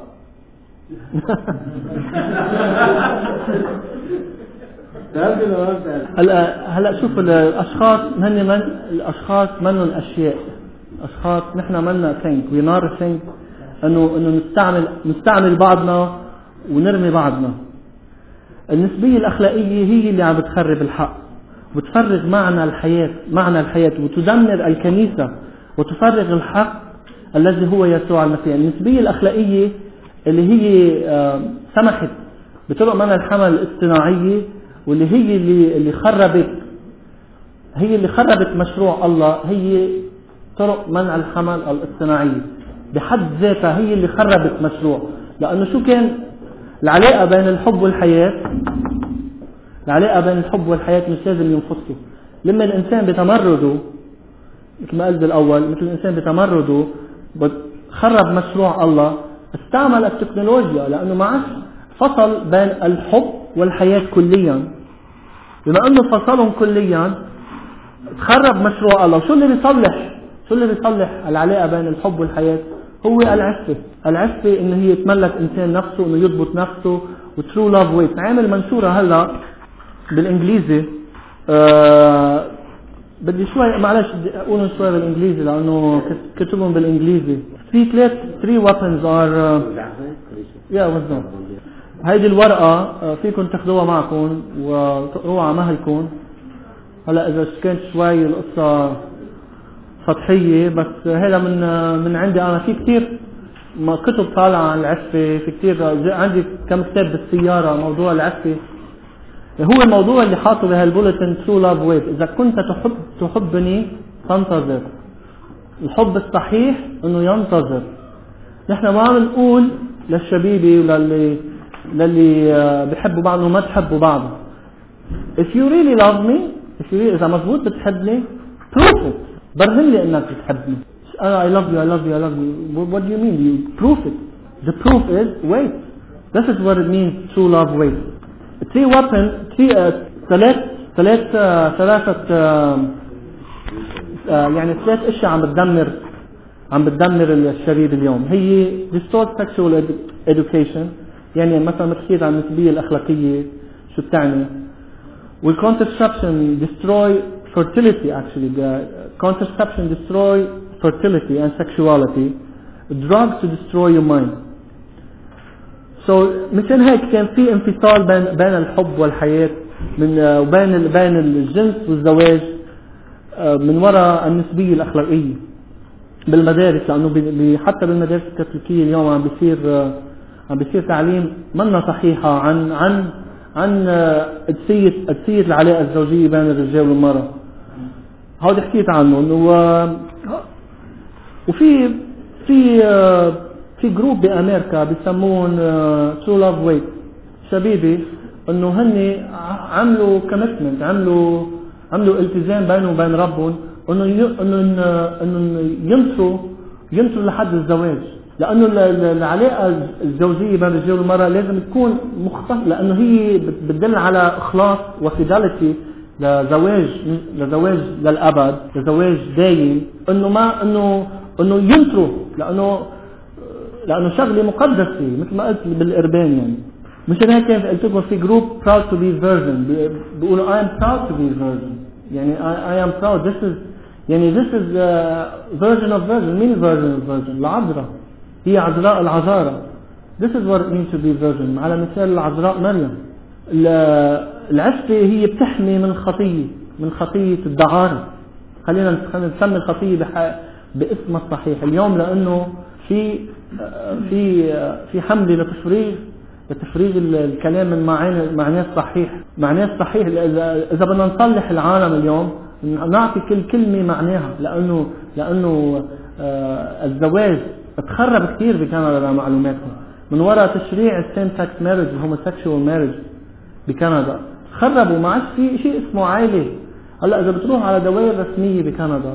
هلا هلا شوف الأشخاص هن من الأشخاص منهم أشياء أشخاص نحن منا ثينك وي نار ثينك إنه إنه نستعمل نستعمل بعضنا ونرمي بعضنا. النسبية الأخلاقية هي اللي عم بتخرب الحق وتفرغ معنى الحياة معنى الحياة وتدمر الكنيسة وتفرغ الحق الذي هو يسوع المسيح. النسبية الأخلاقية اللي هي سمحت بطرق منع الحمل الاصطناعية واللي هي اللي اللي خربت هي اللي خربت مشروع الله، هي طرق منع الحمل الاصطناعية بحد ذاتها هي اللي خربت مشروع. لأنه شو كان العلاقة بين الحب والحياة؟ العلاقة بين الحب والحياة مش لازم ينفصلوا. لما الإنسان بتمرده مثل ما قلت بالأول، مثل الإنسان بتمرده خرب مشروع الله، استعمل التكنولوجيا لأنه معش فصل بين الحب والحياة كليا. بما أنه فصلهم كليا تخرب مشروع الله. شو اللي بيصلح شو اللي بيصلح العلاقة بين الحب والحياة؟ هو العفة. العفة إنه هي تملك إنسان نفسه، إنه يضبط نفسه، وترو لاف ويت. عامل منشورة هلا بالإنجليزي، أه بدي شوي معلش بدي أقول شوي بالإنجليزي لأنه كتبهم بالإنجليزي. في ثلاث three weapons are يا وزن. هيدي الورقة فيكم تاخدوها معكم وتقروها على مهلكم. هلا إذا كانت شوي القصة سطحية بس هذا من من عندي أنا. في كتير ما كتب طالعة عن العفة، في كتير عندي كم كتاب بالسيارة موضوع العفة. هو الموضوع اللي حاطه بهالبوليتن True Love Wait. إذا كنت تحب تحبني تنتظر. الحب الصحيح إنه ينتظر. نحن ما عم نقول للشبيبي وللي للي بيحبوا بعض وما تحبوا بعض. If you really love me في إذا مزبوط بتحبني prove it. برهن لي إنك بتحبني. I love you, I love you, I love you. What do you mean? You prove it. The proof is wait. This is what it means true love. Wait. Three weapon, three ثلاث ثلاث ثلاثة يعني ثلاث أشياء عم بتدمر عم بتدمر الشباب اليوم. هي distort sexual education. يعني مثلا بتحكي عن النسبية الأخلاقية شو بتعني. والcontraception destroy fertility actually. The contraception destroy fertility and sexuality. Drugs to destroy your mind. So مشان هيك كان في انفصال بين بين الحب والحياة من وبين بين الجنس والزواج من وراء النسبية الأخلاقية بالمدارس. لأنه حتى بالمدارس الكاثوليكية اليوم عم بيصير عم بيصير تعليم منا صحيحة عن عن عن قدسية قدسية العلاقة الزوجية بين الرجال والمرأة. هذا حكيت عنه. إنه وفي في في جروب بأمريكا بيسمون True Love Wait شبيبي إنه هني عملوا كوميتمنت عملوا عملوا التزام بينهم وبين ربهم إنه إنه إنه ينطروا ينطروا لحد الزواج. لأنه العلاقة الزوجية بين الرجال والمرأة لازم تكون مختصة لأنه هي بتدل على إخلاص وفيداليتي لزواج لزواج للأبد لزواج دايم. إنه ما إنه إنه ينطروا لأنه لأنه شغلة مقدسة مثل ما قلت بالإربان. يعني مشان هيك قلت لكم في جروب proud to be virgin بيقولوا I am proud to be virgin. يعني I, I am proud this is يعني this is uh, virgin of virgin. مين virgin of virgin؟ العذراء هي عذراء العذارى. This is what it means to be virgin. على مثال العذراء مريم. العفة هي بتحمي من خطية من خطية الدعارة. خلينا نسمي الخطية باسمها الصحيح اليوم لأنه في في في حملة لتفريغ لتفريغ الكلام من معاني معناه الصحيح معناه الصحيح. إذا بدنا نصلح العالم اليوم نعطي كل كلمة معناها لأنه لأنه الزواج تخرب كثير بكندا لمعلوماتكم من وراء تشريع السيم سكس مارج الهوموسيكشوال مارج بكندا. خربوا ما عادش في شيء اسمه عائلة. هلا إذا بتروح على دوائر رسمية بكندا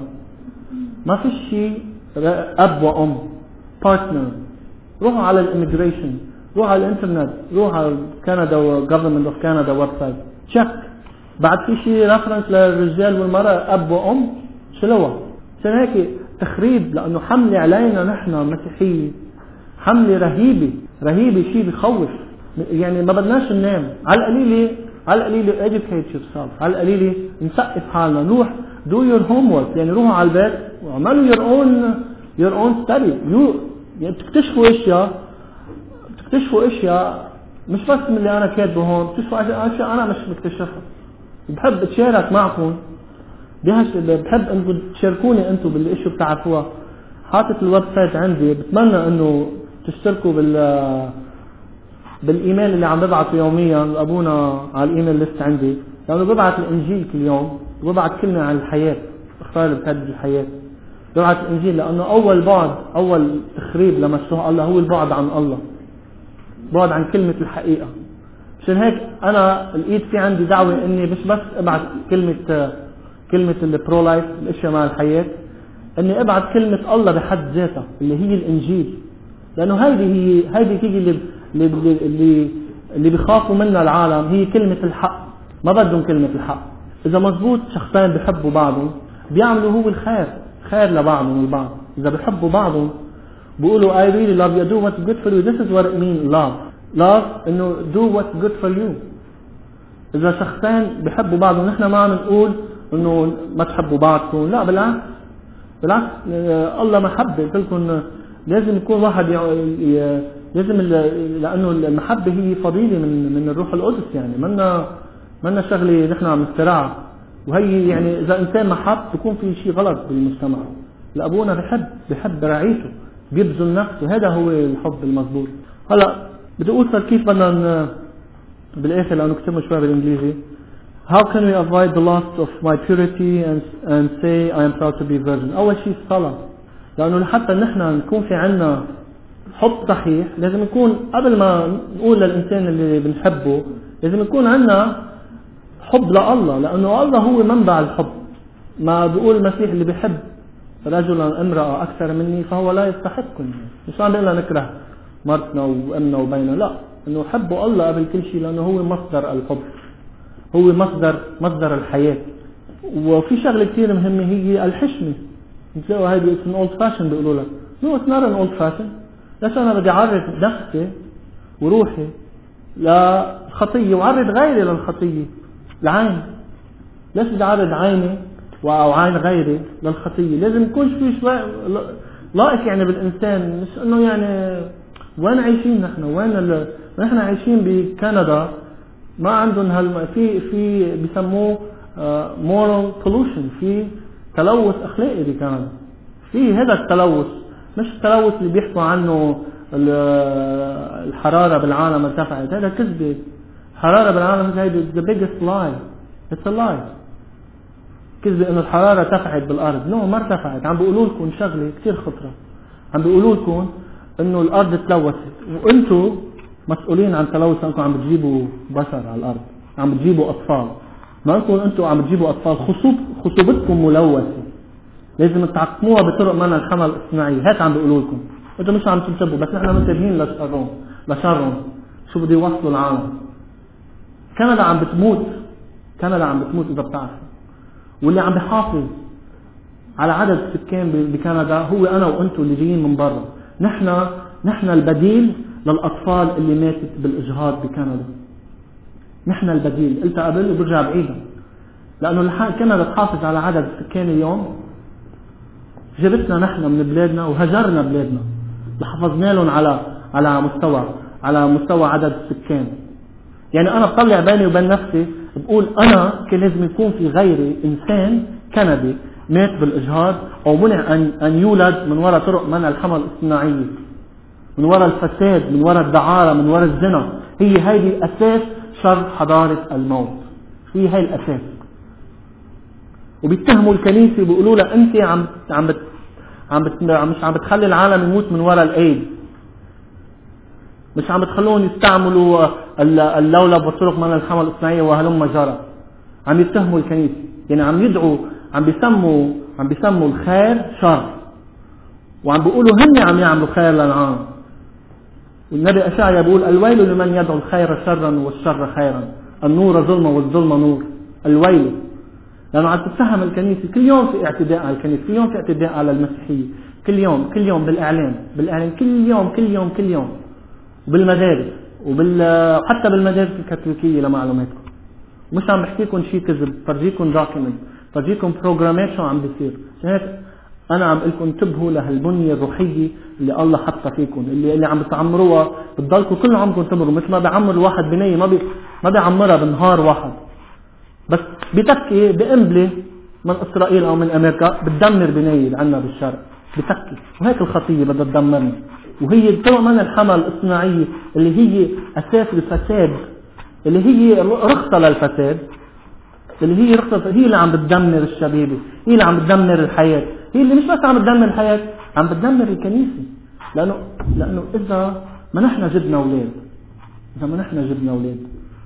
ما في شيء أب وأم بارتنر. روحوا على الإميجريشن روحوا على الإنترنت روحوا على كندا وغفرمنت أوف كندا ويب سايت تشيك بعد في شيء ريفرنس للرجال والمرأة أب وأم شلوها. عشان هيك تخريب لأنه حملة علينا نحن مسيحية حملة رهيبة رهيبة شيء بخوف. يعني ما بدناش ننام على القليلة على القليلة educate yourself على القليلة نسقف حالنا نروح do your homework. يعني روحوا على البيت وعملوا your own your own study. you يعني تكتشفوا اشياء تكتشفوا اشياء مش بس من اللي انا كاتبه هون تكتشفوا اشياء انا مش مكتشفها. بحب اتشارك معكم بهاش بحب انكم تشاركوني انتم بالاشياء بتعرفوها. حاطط الويب سايت عندي بتمنى انه تشتركوا بال بالايميل اللي عم ببعثه يوميا ابونا على الايميل ليست عندي لانه ببعث الانجيل كل يوم وببعث كلمه عن الحياه اختار اللي بتهدد الحياه. ببعث الانجيل لانه اول بعد اول تخريب لمشروع الله هو البعد عن الله بعد عن كلمه الحقيقه. عشان هيك انا لقيت في عندي دعوه اني مش بس ابعث كلمه كلمه البرو لايف الاشياء مع الحياه اني ابعث كلمه الله بحد ذاتها اللي هي الانجيل. لانه هذه هي هذه تيجي اللي اللي اللي اللي بيخافوا منها العالم هي كلمه الحق. ما بدهم كلمه الحق. اذا مزبوط شخصين بيحبوا بعضهم بيعملوا هو الخير خير لبعضهم البعض. اذا بيحبوا بعضهم بيقولوا I really love you do what's good for you. This is what it means love. love انه do what's good for you. اذا شخصين بيحبوا بعضهم نحن ما عم نقول انه ما تحبوا بعضكم لا بالعكس بالعكس الله محبه. قلت لكم لازم يكون واحد لازم لانه المحبه هي فضيله من من الروح القدس. يعني منا منا شغله نحن عم نخترعها وهي يعني اذا انسان محب بيكون في شيء غلط بالمجتمع. لابونا بحب بحب رعيته بيبذل نفسه. هذا هو الحب المضبوط. هلا بدي اقول كيف بدنا بالاخر لانه كتبنا شوي بالانجليزي. How can we avoid the loss of my purity and and say I am proud to be virgin. اول شيء الصلاه. لانه لحتى نحن نكون في عنا حب صحيح لازم يكون قبل ما نقول للإنسان اللي بنحبه لازم يكون عنا حب لله، لأنه الله هو منبع الحب. ما بيقول المسيح اللي بيحب رجلا امرأة أكثر مني فهو لا يستحقني. مش عم بيقول نكره مرتنا وأمنا وبينا، لا، إنه حبوا الله قبل كل شيء، لأنه هو مصدر الحب، هو مصدر مصدر الحياة. وفي شغلة كثير مهمة هي الحشمة. بتلاقوا هيدي اسم اولد فاشن بيقولوا لك، نو اتس نوت ان اولد فاشن. ليش أنا بدي أعرض نفسي وروحي للخطية وعرض غيري للخطية؟ العين، ليش بدي أعرض عيني أو عين غيري للخطية؟ لازم يكون في شوي لائق يعني بالإنسان، مش إنه يعني وين عايشين نحن؟ وين ال... نحن عايشين بكندا ما عندهم هال في في بيسموه مورال بولوشن، في تلوث أخلاقي بكندا. في هذا التلوث، مش التلوث اللي بيحكوا عنه الحرارة بالعالم ارتفعت، هذا كذبة. الحرارة بالعالم هذا the biggest lie. It's a lie. كذبة إنه الحرارة ارتفعت بالأرض. نو، ما ارتفعت. عم بيقولوا لكم شغلة كتير خطرة. عم بيقولوا لكم إنه الأرض تلوثت، وأنتوا مسؤولين عن تلوث. أنتوا عم بتجيبوا بشر على الأرض، عم بتجيبوا أطفال. ما أنتوا أنتوا عم بتجيبوا أطفال. خصوب خصوبتكم ملوثة، لازم تعقموها بطرق منع الحمل الصناعي. هيك عم بيقولوا لكم. أنتوا مش عم تنتبهوا، بس نحن منتبهين لشرهم لشرهم شو بده يوصلوا العالم. كندا عم بتموت، كندا عم بتموت إذا بتعرفوا. واللي عم بيحافظ على عدد السكان بكندا هو أنا وأنتوا اللي جايين من برا. نحن نحن البديل للأطفال اللي ماتت بالإجهاض بكندا. نحن البديل. قلت قبل وبرجع بعيدا، لأنه كندا تحافظ على عدد السكان اليوم. جبتنا نحن من بلادنا وهجرنا بلادنا لحفظنا لهم على على مستوى على مستوى عدد السكان. يعني أنا بطلع بيني وبين نفسي بقول أنا كان لازم يكون في غيري إنسان كندي مات بالإجهاض أو منع أن أن يولد من وراء طرق منع الحمل الصناعية، من وراء الفساد، من وراء الدعارة، من وراء الزنا. هي هذه أساس شر حضارة الموت. هي هاي الأساس. وبيتهموا الكنيسة وبيقولوا لها أنت عم عم بت عم بت مش عم بتخلي العالم يموت من وراء الأيد، مش عم بتخلون يستعملوا اللولب والطرق من الحمل الصناعية وهلم جرى. عم يتهموا الكنيسة، يعني عم يدعوا، عم بيسموا عم بيسموا الخير شر، وعم بيقولوا هن عم يعملوا خير للعالم. والنبي أشعيا بيقول الويل لمن يدعو الخير شرا والشر خيرا، النور ظلمة والظلمة نور. الويل، لأنه عم تتهم الكنيسة. كل يوم في اعتداء على الكنيسة، كل يوم في اعتداء على المسيحية، كل يوم كل يوم بالإعلام بالإعلام كل يوم كل يوم كل يوم وبالمدارس وبال حتى بالمدارس الكاثوليكية لمعلوماتكم. مش عم بحكي لكم شيء كذب، فرجيكم دوكيمنت، فرجيكم بروجرامات شو عم بيصير. هيك أنا عم بقول لكم انتبهوا لهالبنية الروحية اللي الله حطها فيكم، اللي اللي عم بتعمروها بتضلكم كل عمركم تمروا. مثل ما بيعمر الواحد بنية ما بي ما بيعمرها بنهار واحد، بس بتكي بقنبلة من إسرائيل أو من أمريكا بتدمر بناية عنا بالشرق بتكي. وهيك الخطية بدها تدمرنا. وهي طبعا من الحمل الصناعية اللي هي أساس الفساد، اللي هي رخصة للفساد، اللي هي رخصة، هي اللي عم بتدمر الشبيبة، هي اللي عم بتدمر الحياة، هي اللي مش بس عم بتدمر الحياة، عم بتدمر الكنيسة. لأنه لأنه إذا ما نحن جبنا أولاد، إذا ما نحن جبنا أولاد،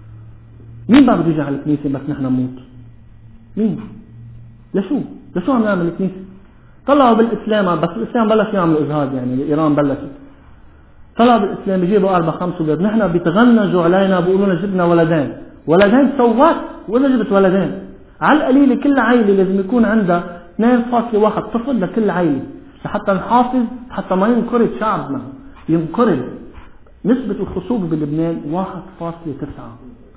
مين بقى بده يجي على الكنيسة بس نحن نموت؟ مين؟ لشو؟ لشو عم نعمل الكنيسة؟ طلعوا بالإسلام، بس الإسلام بلش يعملوا إجهاض، يعني إيران بلشت. طلعوا بالإسلام يجيبوا أربع خمس ولاد، نحن بيتغنجوا علينا بيقولوا لنا جبنا ولدين، ولدين سوات ولا جبت ولدين؟ على القليلة كل عائلة لازم يكون عندها اثنين فاصلة واحد طفل لكل عائلة، لحتى نحافظ، حتى ما ينقرض شعبنا، ينقرض. نسبة الخصوبة بلبنان واحد فاصلة تسعة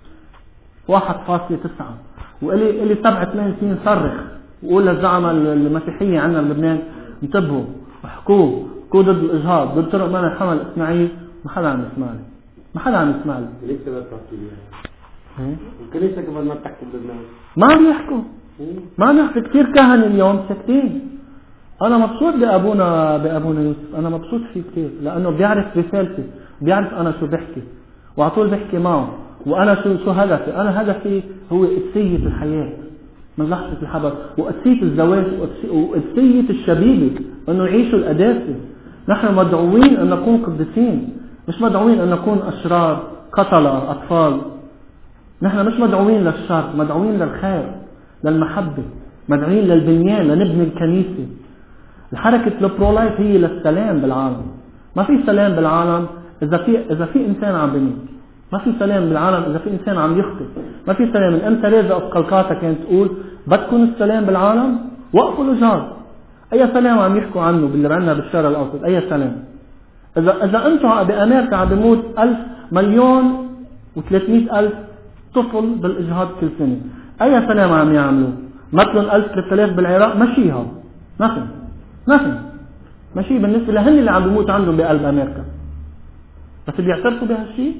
واحد فاصلة تسعة. وقالي إلي سبع ثمان سنين صرخ وقول للزعماء المسيحية عنا بلبنان انتبهوا احكوا كوا ضد الإجهاض، ضد طرق منع الحمل الصناعي. ما حدا عم يسمع لي، ما حدا عم يسمع لي. ليش ما بتحكي لي؟ الكنيسة كمان ما بتحكي بلبنان، ما عم يحكوا. ما نحكي. كثير كهنة اليوم ساكتين. أنا مبسوط بأبونا بأبونا يوسف، أنا مبسوط فيه كثير لأنه بيعرف رسالتي، بيعرف أنا شو بحكي، وعطول بحكي معه، وأنا شو شو هدفي. أنا هدفي هو قدسية الحياة من لحظة الحدث، وقدسية الزواج، وقدسية الشبيبة، أنه يعيشوا القداسة. نحن مدعوين أن نكون قدسين، مش مدعوين أن نكون أشرار قتلة أطفال. نحن مش مدعوين للشر، مدعوين للخير، للمحبة، مدعوين للبنيان، لنبني الكنيسة. الحركة البرولايف هي للسلام بالعالم. ما في سلام بالعالم إذا في إذا في إنسان عم بيموت. ما في سلام بالعالم إذا في إنسان عم يخطئ. ما في سلام. الأم تريزا أف كالكاتا كانت تقول بدكم السلام بالعالم وقفوا الإجهاض. أي سلام عم يحكوا عنه باللي عندنا بالشرق الأوسط؟ أي سلام؟ إذا إذا أنتم بأمريكا عم بيموت ألف مليون وثلاثمئة ألف طفل بالإجهاض كل سنة، أي سلام عم يعملوا؟ مثلا ألف ثلاثة آلاف بالعراق مشيها ما في ما في ماشي بالنسبة لهن اللي عم بيموت عندهم بقلب أمريكا. بس بيعترفوا بهالشيء.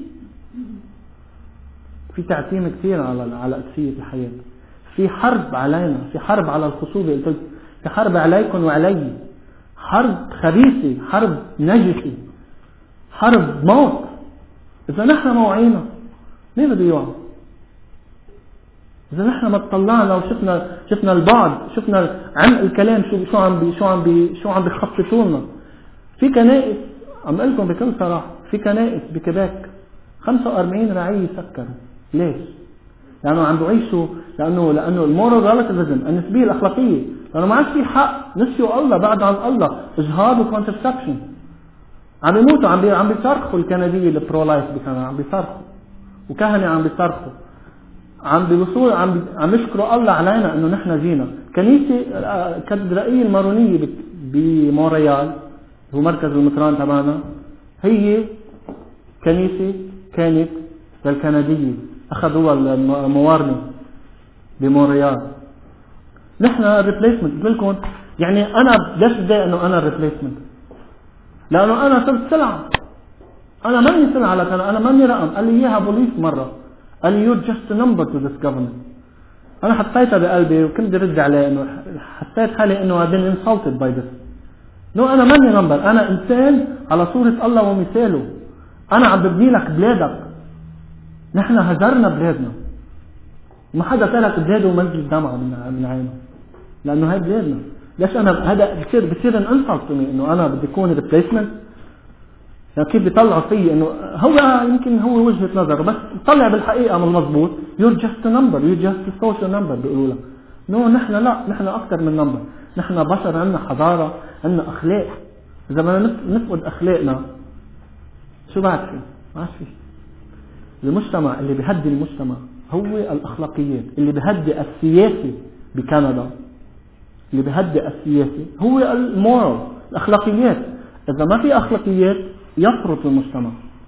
في تعتيم كثير على على أساسية الحياة. في حرب علينا، في حرب على الخصوبة، في حرب عليكم وعلي، حرب خبيثة، حرب نجسة، حرب موت. إذا نحن موعينا مين بده يوعى؟ إذا نحن ما اطلعنا وشفنا شفنا البعض، شفنا عمق الكلام شو شو عم بي شو عم بي شو عم بيخططوا لنا. في كنائس عم اقول لكم بكل صراحة، في كنائس بكيبيك خمسة وأربعين رعية سكروا. ليش؟ لأنه عم بيعيشوا لأنه لأنه المورال ريلاتيفيزم، النسبية الأخلاقية، لأنه ما عادش في حق، نسيوا الله، بعد عن الله، إجهاض وكونترسبشن. عم يموتوا، عم بي عم بيصرخوا الكندية البرو لايف بكندا، عم بيصرخوا، وكهنة عم بيصرخوا، عم بيوصول عم بي عم يشكروا الله علينا إنه نحن جينا. كنيسة كاتدرائية المارونية بمونريال هو مركز المطران تبعنا، هي كنيسة كانت للكندية، أخذوها الموارنة بمونريال. نحن ريبليسمنت. بقول لكم يعني أنا ليش بدي إنه أنا ريبليسمنت؟ لأنه أنا صرت سلعة. أنا ماني سلعة لك، أنا أنا ماني رقم. قال لي إياها بوليس مرة، قال لي you're just a number to this government. أنا حسيتها بقلبي وكنت بدي رد عليه إنه حسيت حالي إنه I've been insulted by this. نو أنا ماني نمبر، أنا إنسان على صورة الله ومثاله. أنا عم ببني لك بلادك. نحن هجرنا بلادنا، ما حدا ترك بلاده ومنزل دمعة من عينه، لأنه هاي بلادنا. ليش أنا هذا بصير بصير ان انسلت إنه أنا بدي أكون ريبليسمنت؟ يعني كيف بيطلعوا فيه إنه هو يمكن هو وجهة نظر، بس طلع بالحقيقة من مضبوط. you're just a number, you're just a social number بيقولوا لك. نو نحن لا، نحن أكثر من نمبر. نحن بشر، عندنا حضارة، عندنا أخلاق. إذا بدنا نفقد أخلاقنا شو بعد فيه؟ ما عادش فيه. المجتمع اللي بيهدي المجتمع هو الأخلاقيات. اللي بيهدي السياسي بكندا، اللي بيهدي السياسي هو المورال، الأخلاقيات. إذا ما في أخلاقيات يفرط المجتمع.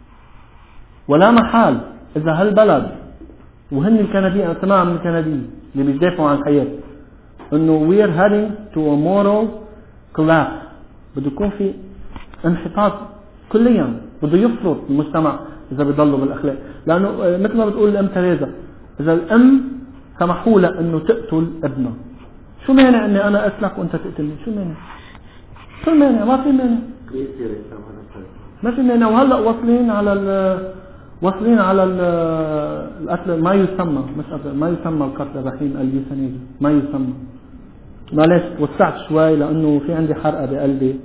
ولا محال إذا هالبلد وهن الكنديين، أنا سمعها من الكنديين اللي بيدافعوا عن الحياة، إنه we're heading to a moral collapse. بده يكون في انحطاط كليا، بده يفرط المجتمع إذا بيضلوا بالأخلاق. لأنه مثل ما بتقول الأم تريزا، إذا الأم سمحوا لها إنه تقتل ابنها، شو مانع إني أنا أسلك وأنت تقتلني؟ شو مانع؟ شو مانع؟ ما في مانع، ما في مانع. وهلأ واصلين على ال واصلين على القتل ما يسمى، مش قتل، ما يسمى القتل الرحيم اليوثانيزي، ما يسمى. معلش توسعت شوي لأنه في عندي حرقة بقلبي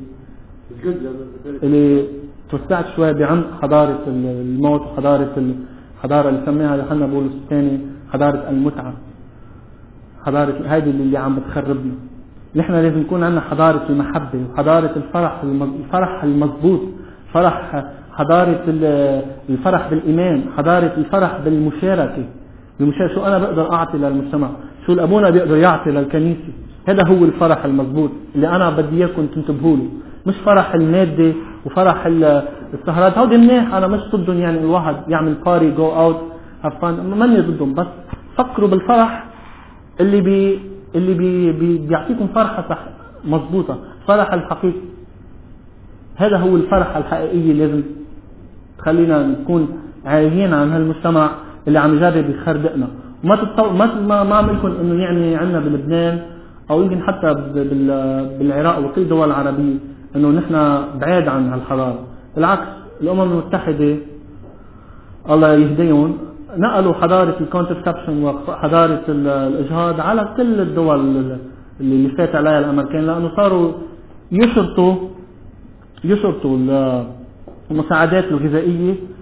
اللي توسعت شوي بعمق حضارة الموت وحضارة الحضارة اللي سميها يوحنا بولس الثاني حضارة المتعة. حضارة هذه اللي عم بتخربنا. نحن لازم يكون عندنا حضارة المحبة وحضارة الفرح، الفرح المضبوط، فرح حضارة الفرح بالإيمان، حضارة الفرح بالمشاركة. بالمشاركة شو أنا بقدر أعطي للمجتمع، شو الأبونا بيقدر يعطي للكنيسة. هذا هو الفرح المضبوط اللي أنا بدي إياكم تنتبهوا له. مش فرح المادة وفرح السهرات، هودي منيح، أنا مش ضدهم. يعني الواحد يعمل باري جو أوت هفان، ماني ضدهم، بس فكروا بالفرح اللي بي اللي بي بي بيعطيكم فرحة صح مضبوطة، فرح الحقيقي. هذا هو الفرح الحقيقي. لازم تخلينا نكون عايزين عن هالمجتمع اللي عم يجرب يخربقنا. ما تتصور ما ما ما عم لكم انه يعني عندنا بلبنان او يمكن حتى بالعراق وكل دول العربية انه نحن بعيد عن هالحضارة. بالعكس، الامم المتحدة الله يهديهم نقلوا حضارة الكونترسبشن وحضارة الإجهاض على كل الدول اللي فات عليها الأمريكان، لأنه صاروا يشرطوا يشرطوا المساعدات الغذائية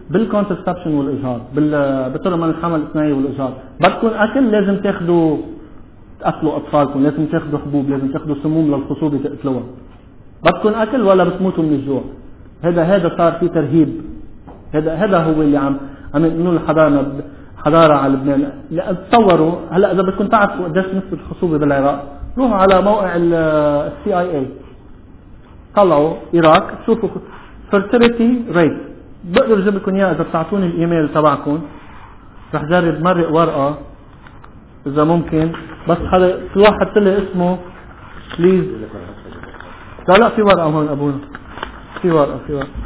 بالكونترسبشن والاجهاض، بطرق من الحمل الاثنائي والاجهاض. بدكم اكل لازم تاخذوا تقتلوا اطفالكم، لازم تاخذوا حبوب، لازم تاخذوا سموم للخصوبه تقتلوها. بدكم اكل ولا بتموتوا من الجوع. هذا هذا صار في ترهيب. هذا هذا هو اللي عم عم ينقلوا الحضاره حضاره على لبنان. تصوروا هلا اذا بدكم تعرفوا قديش نسبه الخصوبه بالعراق، روحوا على موقع السي اي اي، طلعوا العراق شوفوا fertility rate. بقدر اجيب لكم اياه اذا بتعطوني الايميل تبعكم، رح جرب مرق ورقه اذا ممكن. بس هذا في واحد طلع اسمه بليز. لا لا في ورقه هون ابونا، في ورقه في ورقه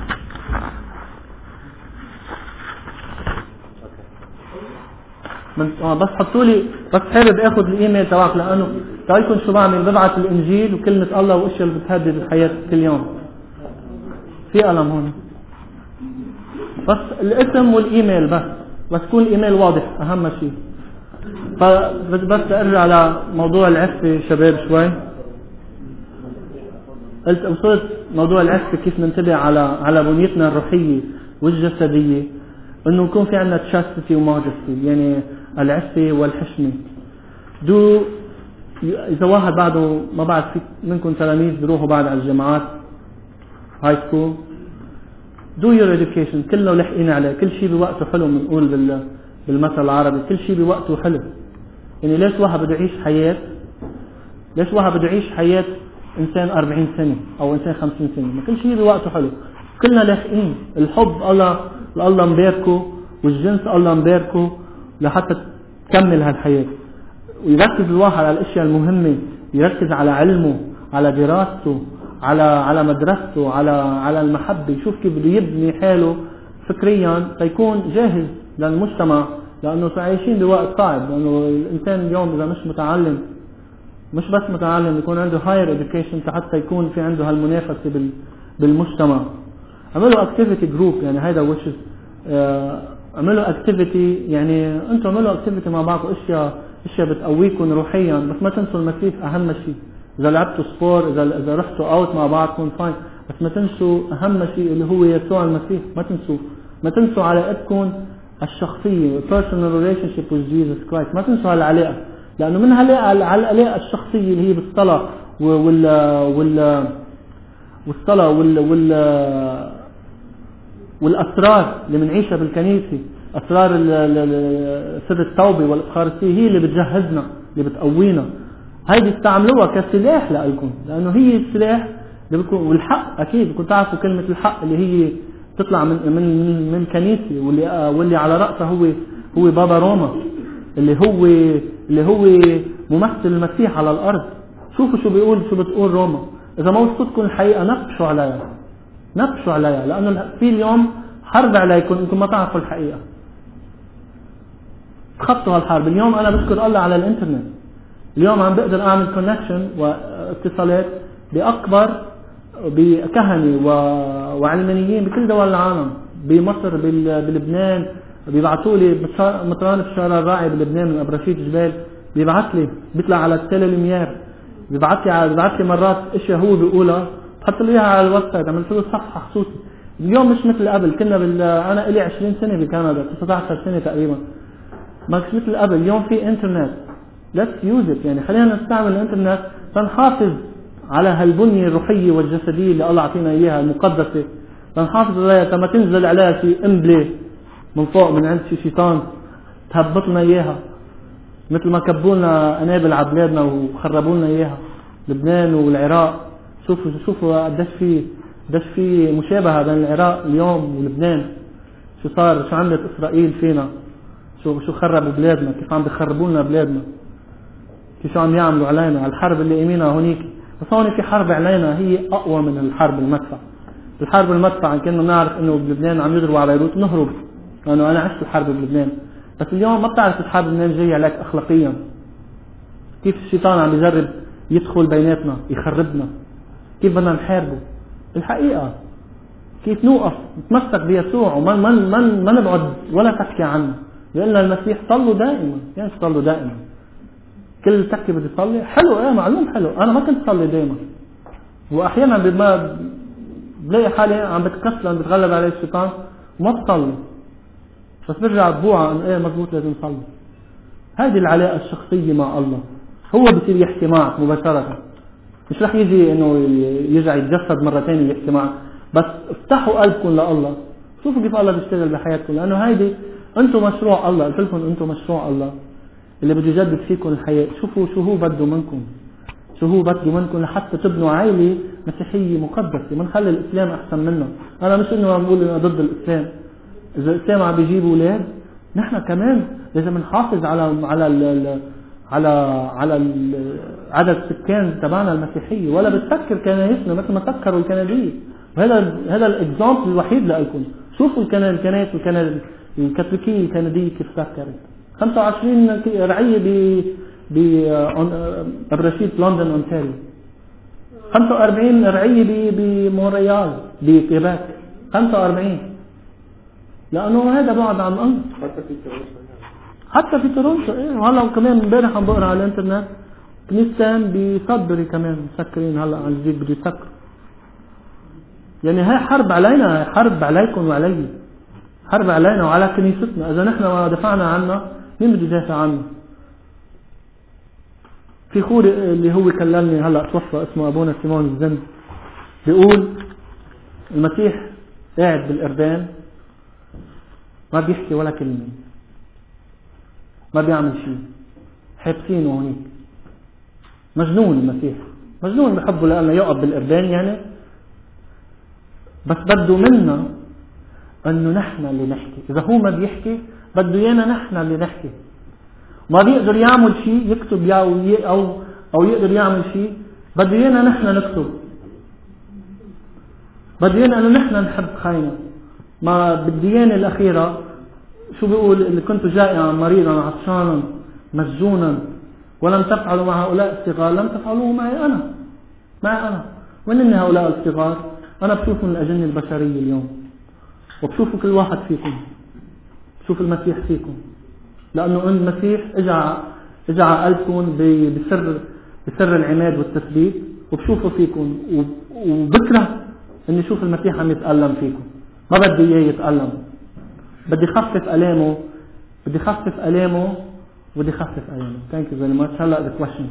من اه بس حطوا لي. بس حابب اخذ الايميل تبعك لانه تعرفون شو بعمل، ببعث الانجيل وكلمه الله واشياء اللي بتهدد الحياه كل يوم. في قلم هون بس الاسم والايميل بس، بس يكون الايميل واضح اهم شيء. فبس ارجع على موضوع العفه شباب شوي. قلت وصلت موضوع العفه كيف ننتبه على على بنيتنا الروحيه والجسديه، انه يكون في عندنا تشاستي وماجستي، يعني العفه والحشمه. دو اذا واحد بعده ما بعد في منكم تلاميذ بيروحوا بعد على الجامعات هاي سكول، دو يور education كله لحقين عليه، كل شيء بوقته حلو. بنقول بال بالمثل العربي كل شيء بوقته حلو. يعني ليش واحد بده يعيش حياه ليش واحد بده يعيش حياه انسان أربعين سنه او انسان خمسين سنه؟ ما كل شيء بوقته حلو، كلنا لاحقين. الحب الله الله مباركه، والجنس الله مباركه لحتى تكمل هالحياه. ويركز الواحد على الاشياء المهمه، يركز على علمه، على دراسته، على على مدرسته، على على المحبه، يشوف كيف بده يبني حاله فكريا فيكون جاهز للمجتمع. لانه عايشين بوقت صعب، لانه الانسان اليوم اذا مش متعلم، مش بس متعلم، يكون عنده هاير education حتى يكون في عنده هالمنافسه بال بالمجتمع. عملوا اكتيفيتي جروب، يعني هيدا وش عملوا اكتيفيتي، يعني انتم عملوا اكتيفيتي مع بعض، اشياء اشياء بتقويكم روحيا. بس ما تنسوا المسيح اهم شيء. اذا لعبتوا سبور، اذا اذا رحتوا اوت مع بعضكم فاين، بس ما تنسوا اهم شيء اللي هو يسوع المسيح. ما تنسوا ما تنسوا علاقتكم الشخصيه، personal relationship with Jesus Christ. ما تنسوا هالعلاقه، لانه من هالعلاقه على العلاقه الشخصيه اللي هي بالصلاه وال وال والصلاه وال وال والاسرار اللي بنعيشها بالكنيسه، اسرار سر التوبه والافخارستيه، هي اللي بتجهزنا، اللي بتقوينا. هيدي استعملوها كسلاح لكم، لانه هي السلاح اللي بيكون. والحق اكيد بكون تعرفوا كلمه الحق اللي هي تطلع من من من كنيسه، واللي واللي على راسها هو هو بابا روما، اللي هو اللي هو ممثل المسيح على الارض. شوفوا شو بيقول، شو بتقول روما. اذا ما وصلتكم الحقيقه نقشوا عليها، نقشوا عليها، لانه في اليوم حرب عليكم انكم ما تعرفوا الحقيقه. تخطوا هالحرب. اليوم انا بشكر الله على الانترنت، اليوم عم بقدر اعمل كونكشن واتصالات باكبر بكهنه وعلمانيين بكل دول العالم، بمصر، بلبنان. بيبعثوا لي مطران في شارع الراعي بلبنان من ابرشيد جبال، بيبعث لي بيطلع على التليمير، بيبعث لي بيبعث لي مرات اشياء هو بيقولها، بحط لي اياها على الويب سايت، عملت له صفحه خصوصي. اليوم مش مثل قبل. كنا بال انا لي عشرين سنه بكندا، تسعة عشر سنه تقريبا، ما مش مثل قبل. اليوم في انترنت، let's use it. يعني خلينا نستعمل الانترنت فنحافظ على هالبنيه الروحيه والجسديه اللي الله عطينا اياها المقدسه، فنحافظ عليها لما تنزل عليها شيء امبلي من فوق من عند شي شيطان تهبط لنا اياها، مثل ما كبوا لنا قنابل على بلادنا وخربوا لنا اياها لبنان والعراق. شوفوا شوفوا قديش في قديش في مشابهه بين العراق اليوم ولبنان. شو صار، شو عملت اسرائيل فينا، شو شو خربوا بلادنا، كيف عم بيخربوا لنا بلادنا، كيف شو عم يعملوا علينا. على الحرب اللي قيمينها هونيك، بس هون في حرب علينا هي اقوى من الحرب المدفع. الحرب المدفع كنا نعرف انه بلبنان عم يضربوا على بيروت نهرب، لانه انا عشت الحرب بلبنان. بس اليوم ما بتعرف الحرب منين جاي عليك اخلاقيا، كيف الشيطان عم يجرب يدخل بيناتنا يخربنا، كيف بدنا نحاربه. الحقيقه كيف نوقف نتمسك بيسوع وما ما ما ما نبعد ولا تحكي عنه، لان المسيح صلوا دائما. يعني صلوا دائما، كل تحكي بدي صلي حلو، ايه معلوم حلو. انا ما كنت صلي دائما، واحيانا بما بلاقي حالي عم بتكسل بتغلب علي الشيطان وما بصلي. بس برجع بوعى انه ايه مضبوط لازم نصلي. هذه العلاقة الشخصية مع الله، هو بصير يحكي معك مباشرة، مش رح يجي انه يرجع يتجسد مرة ثانية يحكي معك. بس افتحوا قلبكم لله، شوفوا كيف الله بيشتغل بحياتكم، لانه هيدي انتم مشروع الله. قلت لكم انتم مشروع الله اللي بده يجدد فيكم الحياة. شوفوا شو هو بده منكم، شو هو بده منكم لحتى تبنوا عائلة مسيحية مقدسة. ما نخلي الاسلام احسن منه. انا مش انه عم بقول انه ضد الاسلام، اذا الاسلام عم بيجيب اولاد نحن كمان لازم نحافظ على على ال على على ال عدد السكان تبعنا المسيحية، ولا بتفكر كنايسنا مثل ما فكروا الكندية. وهذا هذا الاكزامبل الوحيد لكم. شوفوا الكنائس الكنائس الكاثوليكية الكندية كيف فكرت. خمسة وعشرين رعية ب ب برشيد لندن اونتاريو، خمسة وأربعين رعية بمونريال بكيباك، خمسة وأربعين، لانه هذا بعد عن الارض. حتى في تورونتو ايه. وهلا كمان امبارح عم بقرا على الانترنت كنيستان بصدري كمان مسكرين هلا عن جديد بده يسكروا. يعني هاي حرب علينا، هاي حرب عليكم وعلي، حرب علينا وعلى كنيستنا. اذا نحن ما دفعنا عنها مين بده يدافع عنه؟ في خوري اللي هو كلمني هلا توفى اسمه ابونا سيمون الزند، بيقول المسيح قاعد بالاردان ما بيحكي ولا كلمه، ما بيعمل شيء، حابسينه هنيك. مجنون المسيح، مجنون بحبه لأنه يقف بالإردان يعني. بس بده منا أنه نحن اللي نحكي. إذا هو ما بيحكي بده يانا نحن اللي نحكي. ما بيقدر يعمل شيء يكتب أو أو أو يقدر يعمل شيء، بده يانا نحن نكتب، بده يانا أنه نحن نحب خينا. ما بالديانة الأخيرة شو بيقول؟ اللي كنت جائعا مريضا عطشانا مسجونا ولم تفعلوا مع هؤلاء الصغار لم تفعلوه معي أنا. معي أنا. وإنني هؤلاء الصغار أنا بشوفهم الأجنة البشرية اليوم، وبشوفوا كل واحد فيكم، بشوف المسيح فيكم، لأنه المسيح اجع اجع قلبكم بسر بسر العماد والتثبيت، وبشوفه فيكم. وبكره إني شوف المسيح عم يتألم فيكم. ما بدي إياه يتألم، بدي خفف ألامه، بدي خفف ألامه بدي خفف ألامه. Thank you very much. هلا the question.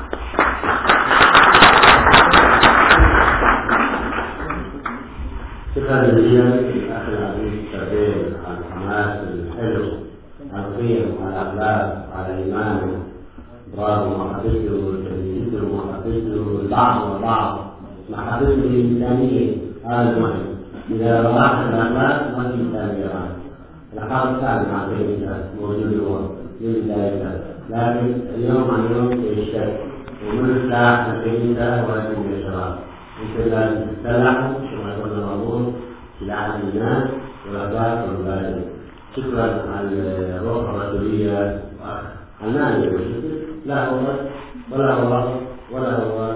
شكرا جزيلا للأخ العزيز الشربين على الحماس الحلو، على القيم وعلى الأخلاق وعلى الإيمان. برافو، محبته تلميذه ومحبته البعض والبعض، محبته الإنسانية. هذا المهم. إذا رفعت الأخلاق ما في إنسانية بعد. الحال الثاني مع ذلك موجود هو من ذلك، لكن اليوم عن يوم يشترك ومن الساعة الكنيسة ولكن من الشباب. أنت لازم تتسلحوا كما قلنا مضمون سلاح الناس والأخلاق والمبادئ. شكرا على الروح الرسولية والمعنى لا هو ولا هو ولا هو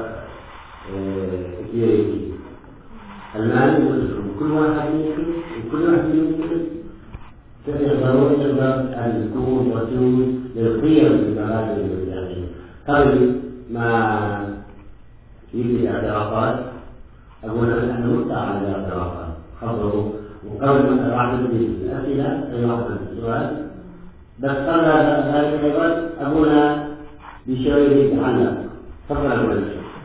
كثير. المعنى كل واحد يمكن وكل واحد يمكن ضروري يقدر أن يكون وسيل للقيم بالمبادئ الإسلامية. قبل ما يجي الاعترافات أقول أنه نقطع على الاعترافات حضروا، وقبل ما راح نبدأ الأسئلة أي واحد من السؤال، بس قبل ذلك أيضا أبونا بشيء يتعلق. تفضل أبونا.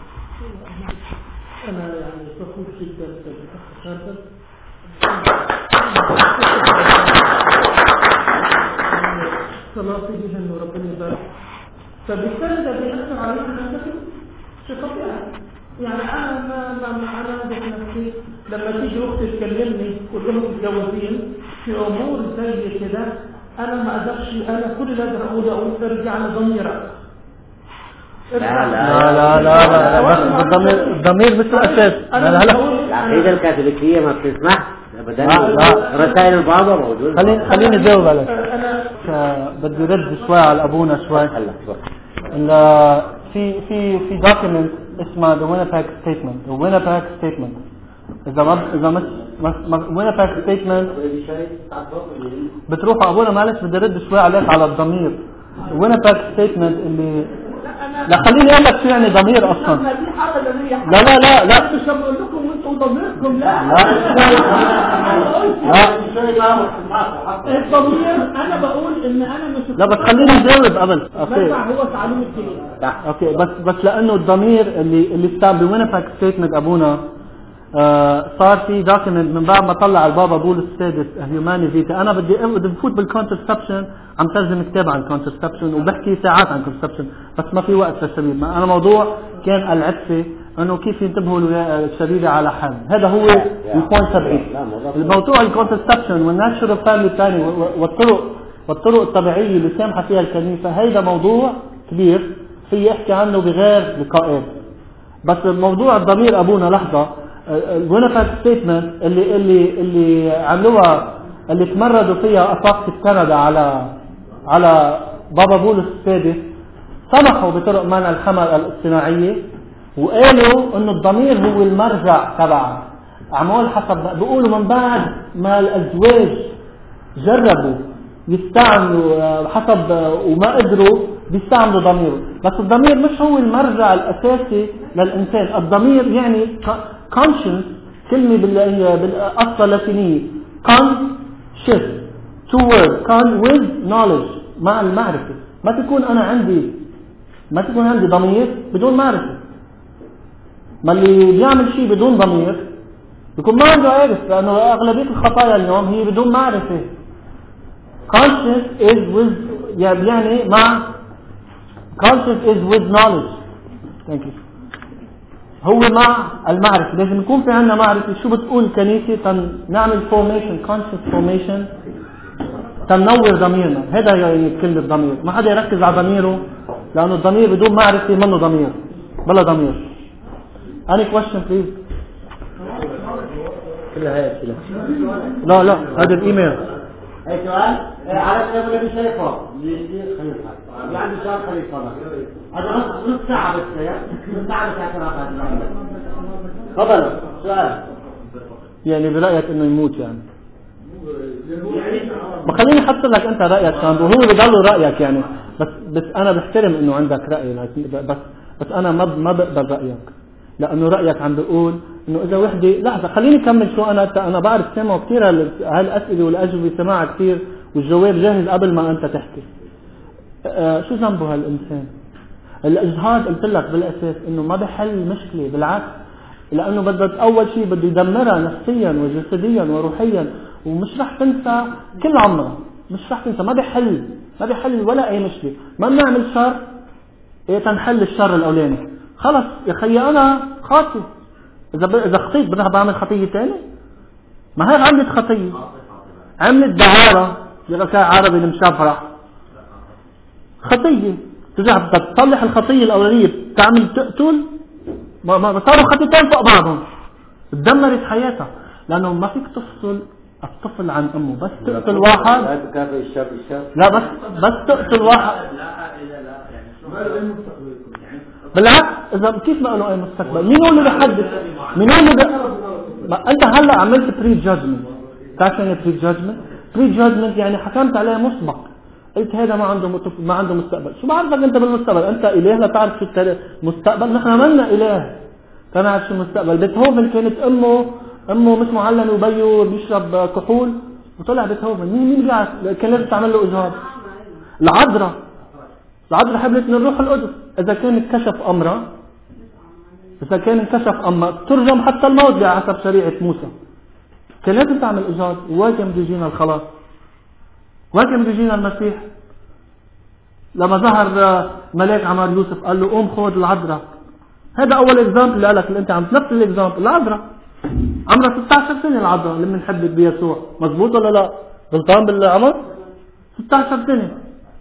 أنا يعني فخور جدا بالأخ شاطر. صلاتي جدا وربنا يبارك. فبالتالي ده بيأثر عليك نفسك شيء طبيعي. يعني أنا ما ما أنا ذات نفسي لما تيجي أختي تكلمني وتقول متجوزين في أمور زي كده، أنا ما أقدرش. أنا كل اللي أقدر أقوله أقول ارجع لضميرك. لا لا لا لا لا لا الضمير الضمير مش الأساس. أنا هلا العقيدة الكاثوليكية ما بتسمح أبدا. رسائل البابا موجودة. خليني خليني أجاوب عليك. بدي رد شوي على أبونا شوي. إن في في في document اسمه the Winnipeg Statement. the Winnipeg Statement إذا ما إذا مش Winnipeg Statement بتروح أبونا معلش بدي رد شوي عليك على الضمير. Winnipeg Statement اللي لا خليني اقول لك شو يعني ضمير اصلا. لا لا لا لا مش بقول لكم وانتم ضميركم. لا لا الضمير انا بقول ان انا مش لا بس خليني اجاوب قبل. اوكي هو تعليم الكلمه. اوكي بس بس لانه الضمير اللي اللي استعمل بوينفاك ستيتمنت ابونا آه صار في دوكيمنت من بعد ما طلع البابا بولس السادس هيومانيتي. انا بدي بدي بفوت بالكونترسبشن، عم ترجم كتاب عن الكونترسبشن وبحكي ساعات عن الكونترسبشن بس ما في وقت للشبيب. انا موضوع كان العفه انه كيف ينتبهوا الشبيبه على حال. هذا هو البوينت تبعي. الموضوع الكونترسبشن والناتشورال فاميلي بلانينج والطرق والطرق الطبيعيه اللي سامحه فيها الكنيسه، هيدا موضوع كبير في يحكي عنه بغير لقاءات. بس الموضوع الضمير ابونا لحظه الوينفاك ستيتمنت اللي اللي اللي عملوها اللي تمردوا فيها اساقفه كندا على على بابا بولس السادس، سمحوا بطرق منع الحمل الاصطناعيه وقالوا انه الضمير هو المرجع تبعه. اعمال حسب بيقولوا من بعد ما الازواج جربوا يستعملوا حسب وما قدروا بيستعملوا ضميره، بس الضمير مش هو المرجع الاساسي للانسان. الضمير يعني conscience، كلمه بالاصل اللاتينيه conscious two words con with knowledge مع المعرفه. ما تكون انا عندي ما تكون عندي ضمير بدون معرفه. ما اللي بيعمل شيء بدون ضمير بيكون ما عنده عارف، لانه اغلبيه الخطايا اليوم هي بدون معرفه. conscious is with يعني مع conscious is with knowledge. thank you. هو مع المعرفة. لازم يكون في عنا معرفة شو بتقول الكنيسة تنعمل formation conscious formation تنور ضميرنا. هذا يعني كلمة ضمير. ما حدا يركز على ضميره لأنه الضمير بدون معرفة منه ضمير بلا ضمير. any question please؟ كلها هاي أسئلة. لا لا هذا الإيميل. أي سؤال؟ على كلام النبي شريفه خليفة يعني سؤال خليفة هذا نص نص ساعة بس نص ساعة بس عشان أفهم. تفضل سؤال. يعني برأيك إنه يموت يعني؟ ما خليني أحط لك أنت رأيك شاندو، هو بضل رأيك يعني. بس بس أنا بحترم إنه عندك رأي، بس بس أنا ما ما بقبل رأيك لأنه رأيك عم بيقول إنه إذا وحدة. لحظة خليني أكمل شو أنا أنا بعرف سمعوا كثير هالأسئلة والأجوبة سماعها كثير والجواب جاهز قبل ما أنت تحكي. آه شو ذنبه هالإنسان؟ الإجهاض قلت لك بالأساس إنه ما بحل مشكلة، بالعكس لأنه بدك أول شيء بده يدمرها نفسيا وجسديا وروحيا ومش رح تنسى كل عمرها، مش رح تنسى. ما بحل ما بحل ولا أي مشكلة. ما بنعمل شر إيه تنحل الشر الأولاني. خلص يا خي أنا خاطئ، إذا ب... إذا خطيت بدها بعمل خطية تاني. ما هي عملت خطية، عملت دعارة لغساء عربي المشافرة خطية، ترجع بدك تصلح الخطية الأولانية تعمل تقتل. ما ما صاروا خطيتين فوق بعضهم، تدمرت حياتها. لأنه ما فيك تفصل الطفل عن أمه. بس تقتل واحد لا بس بس تقتل واحد بالعكس. إذا كيف ما قالوا أي مستقبل؟ مين هو اللي بيحدد؟ مين هو اللي ما أنت هلا عملت بري جادجمنت. تعرف يعني بري جادجمنت؟ بري جادجمنت يعني حكمت عليه مسبق، قلت هذا ما عنده متف... ما عنده مستقبل. شو بعرفك أنت بالمستقبل؟ أنت إله لا تعرف شو المستقبل؟ نحن مالنا إله تنعرف شو المستقبل. بيتهوفن كانت أمه أمه مش معلم وبيه بيشرب كحول وطلع بيتهوفن. مين مين بيعرف؟ كان لازم تعمل له إجهاض. العذراء العذراء حبلت من الروح القدس. إذا كان انكشف أمرها إذا كان انكشف أمرها ترجم حتى الموت بحسب شريعة موسى. كان لازم تعمل إجهاض. وكم بيجينا الخلاص؟ وكم بيجينا المسيح؟ لما ظهر ملاك عمار يوسف قال له قوم خذ العذراء. هذا أول إكزامبل لك اللي أنت عم نفس الإكزامبل. العذراء عمرها ستة عشر سنة. العذراء اللي بنحبك بيسوع مزبوط ولا لا؟ غلطان بالعمر؟ ستة عشر سنة.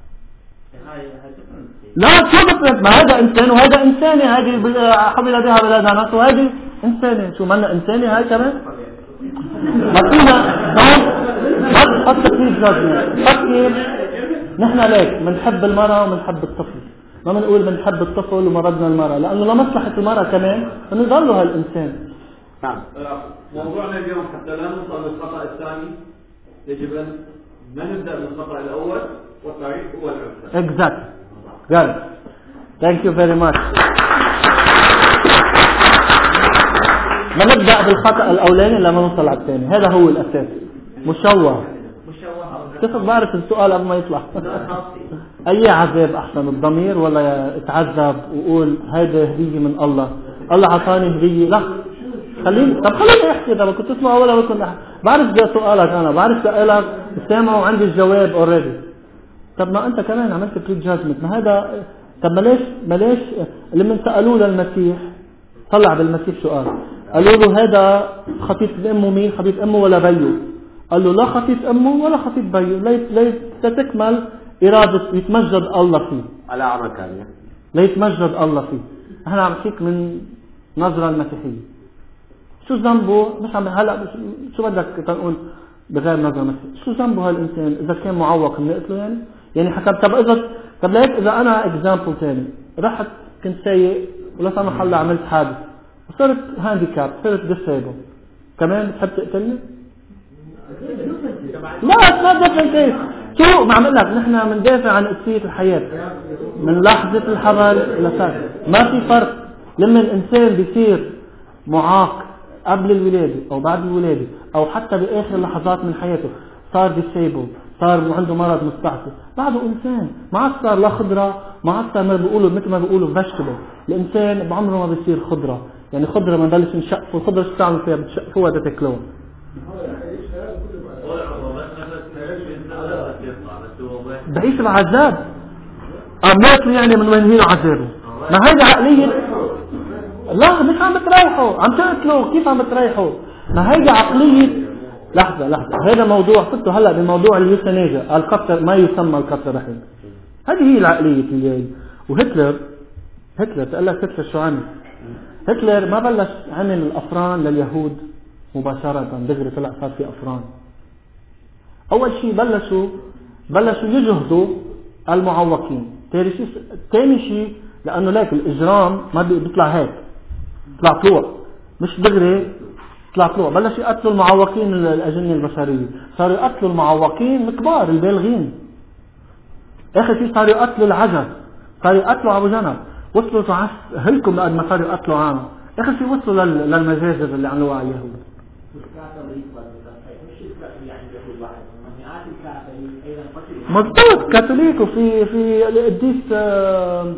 لا شو بفرق؟ ما هذا إنسان وهذا إنسانة. هذه حبل بها بلادها ناس وهذه إنسانة. شو مالنا إنسانة هاي كمان؟ ما فينا بس حط تكليف جاجمنت. فكر نحن ليك بنحب المرأة وبنحب الطفل، ما بنقول بنحب الطفل ومرضنا المرأة، لأنه لمصلحة المرأة كمان إنه يضلوا هالإنسان. نعم. موضوعنا اليوم حتى لا نوصل للخطأ الثاني يجب أن ما نبدأ بالخطأ الأول والطريق هو الأمثل. Exactly. Good. Thank you very much. ما نبدأ بالخطأ الأولاني لما نوصل على الثاني. هذا هو الأساس. مشوه كيف بعرف السؤال قبل ما يطلع. أي عذاب أحسن، الضمير ولا اتعذب وقول هذا هدية من الله، الله عطاني هدية؟ لا خليني طب خليني أحكي. طب كنت تسمع ولا ما كنت بعرف جاء سؤالك، أنا بعرف سؤالك سامع وعندي الجواب أوريدي. طب ما أنت كمان عملت بري جاجمنت. ما هذا طب ملاش ملاش لما سألوه للمسيح طلع بالمسيح سؤال، قالوا له هذا خطية أمه مين؟ خطية أمه ولا بيه؟ قال له لا خطية أمه ولا خطية بيه، ليت تتكمل إرادة يتمجد الله فيه على عمل كامل، ليتمجد الله فيه. احنا عم نحكي من نظرة المسيحية. شو ذنبه؟ مش عم هلا شو بدك تنقول بغير نظرة المسيحية؟ شو ذنبه هالإنسان إذا كان معوق بنقتله يعني؟ يعني حكم. طب إذا طب ليك إذا أنا إكزامبل تاني رحت كنت سايق ولا سمح الله عملت حادث وصرت هانديكاب، صرت ديسيبل، كمان بتحب تقتلني؟ لا ما دفن كيف. شو ما عمل لك؟ نحن مندافع عن قدسية الحياة من لحظة الحمل إلى ساعة. ما في فرق لما الإنسان بيصير معاق قبل الولادة أو بعد الولادة أو حتى بآخر لحظات من حياته، صار ديسيبل، صار عنده مرض مستعصي، بعده إنسان ما عاد صار لا خضرة، ما عاد صار ما بيقولوا مثل ما بيقولوا فيجيتابل. الإنسان بعمره ما بيصير خضرة، يعني خضرة ما بلش نشقفه، خضرة شو تعمل فيها؟ بتشقفوها تاكلوها. بعيش بعذاب أماتوا يعني من وين هي عذابه؟ ما هيدا عقلية. لا مش عم بتريحوا، عم تقتلوا، كيف عم بتريحوا؟ ما هيدا عقلية. لحظة لحظة هذا موضوع فتوا هلا بموضوع اليوثانيزيا، القتل ما يسمى القتل الرحيم. هذه هي العقلية اللي. وهتلر هتلر تقول لك هتلر شو عمل؟ هتلر ما بلش عمل الأفران لليهود مباشرة دغري طلع صار في أفران. أول شيء بلشوا بلشوا يجهدوا المعوقين. ثاني شيء لأنه لك الإجرام ما بيطلع هيك، بيطلع طلوع مش دغري، بيطلع طلوع. بلشوا يقتلوا المعوقين الأجنة البشرية، صاروا يقتلوا المعوقين الكبار البالغين. آخر شيء صاروا يقتلوا العجز، صاروا يقتلوا أبو جنب، وصلوا تعس هلكم بعد ما صاروا يقتلوا عام. آخر شيء وصلوا للمجازر اللي عملوها على اليهود. مضبوط كاثوليك وفي في القديس يعني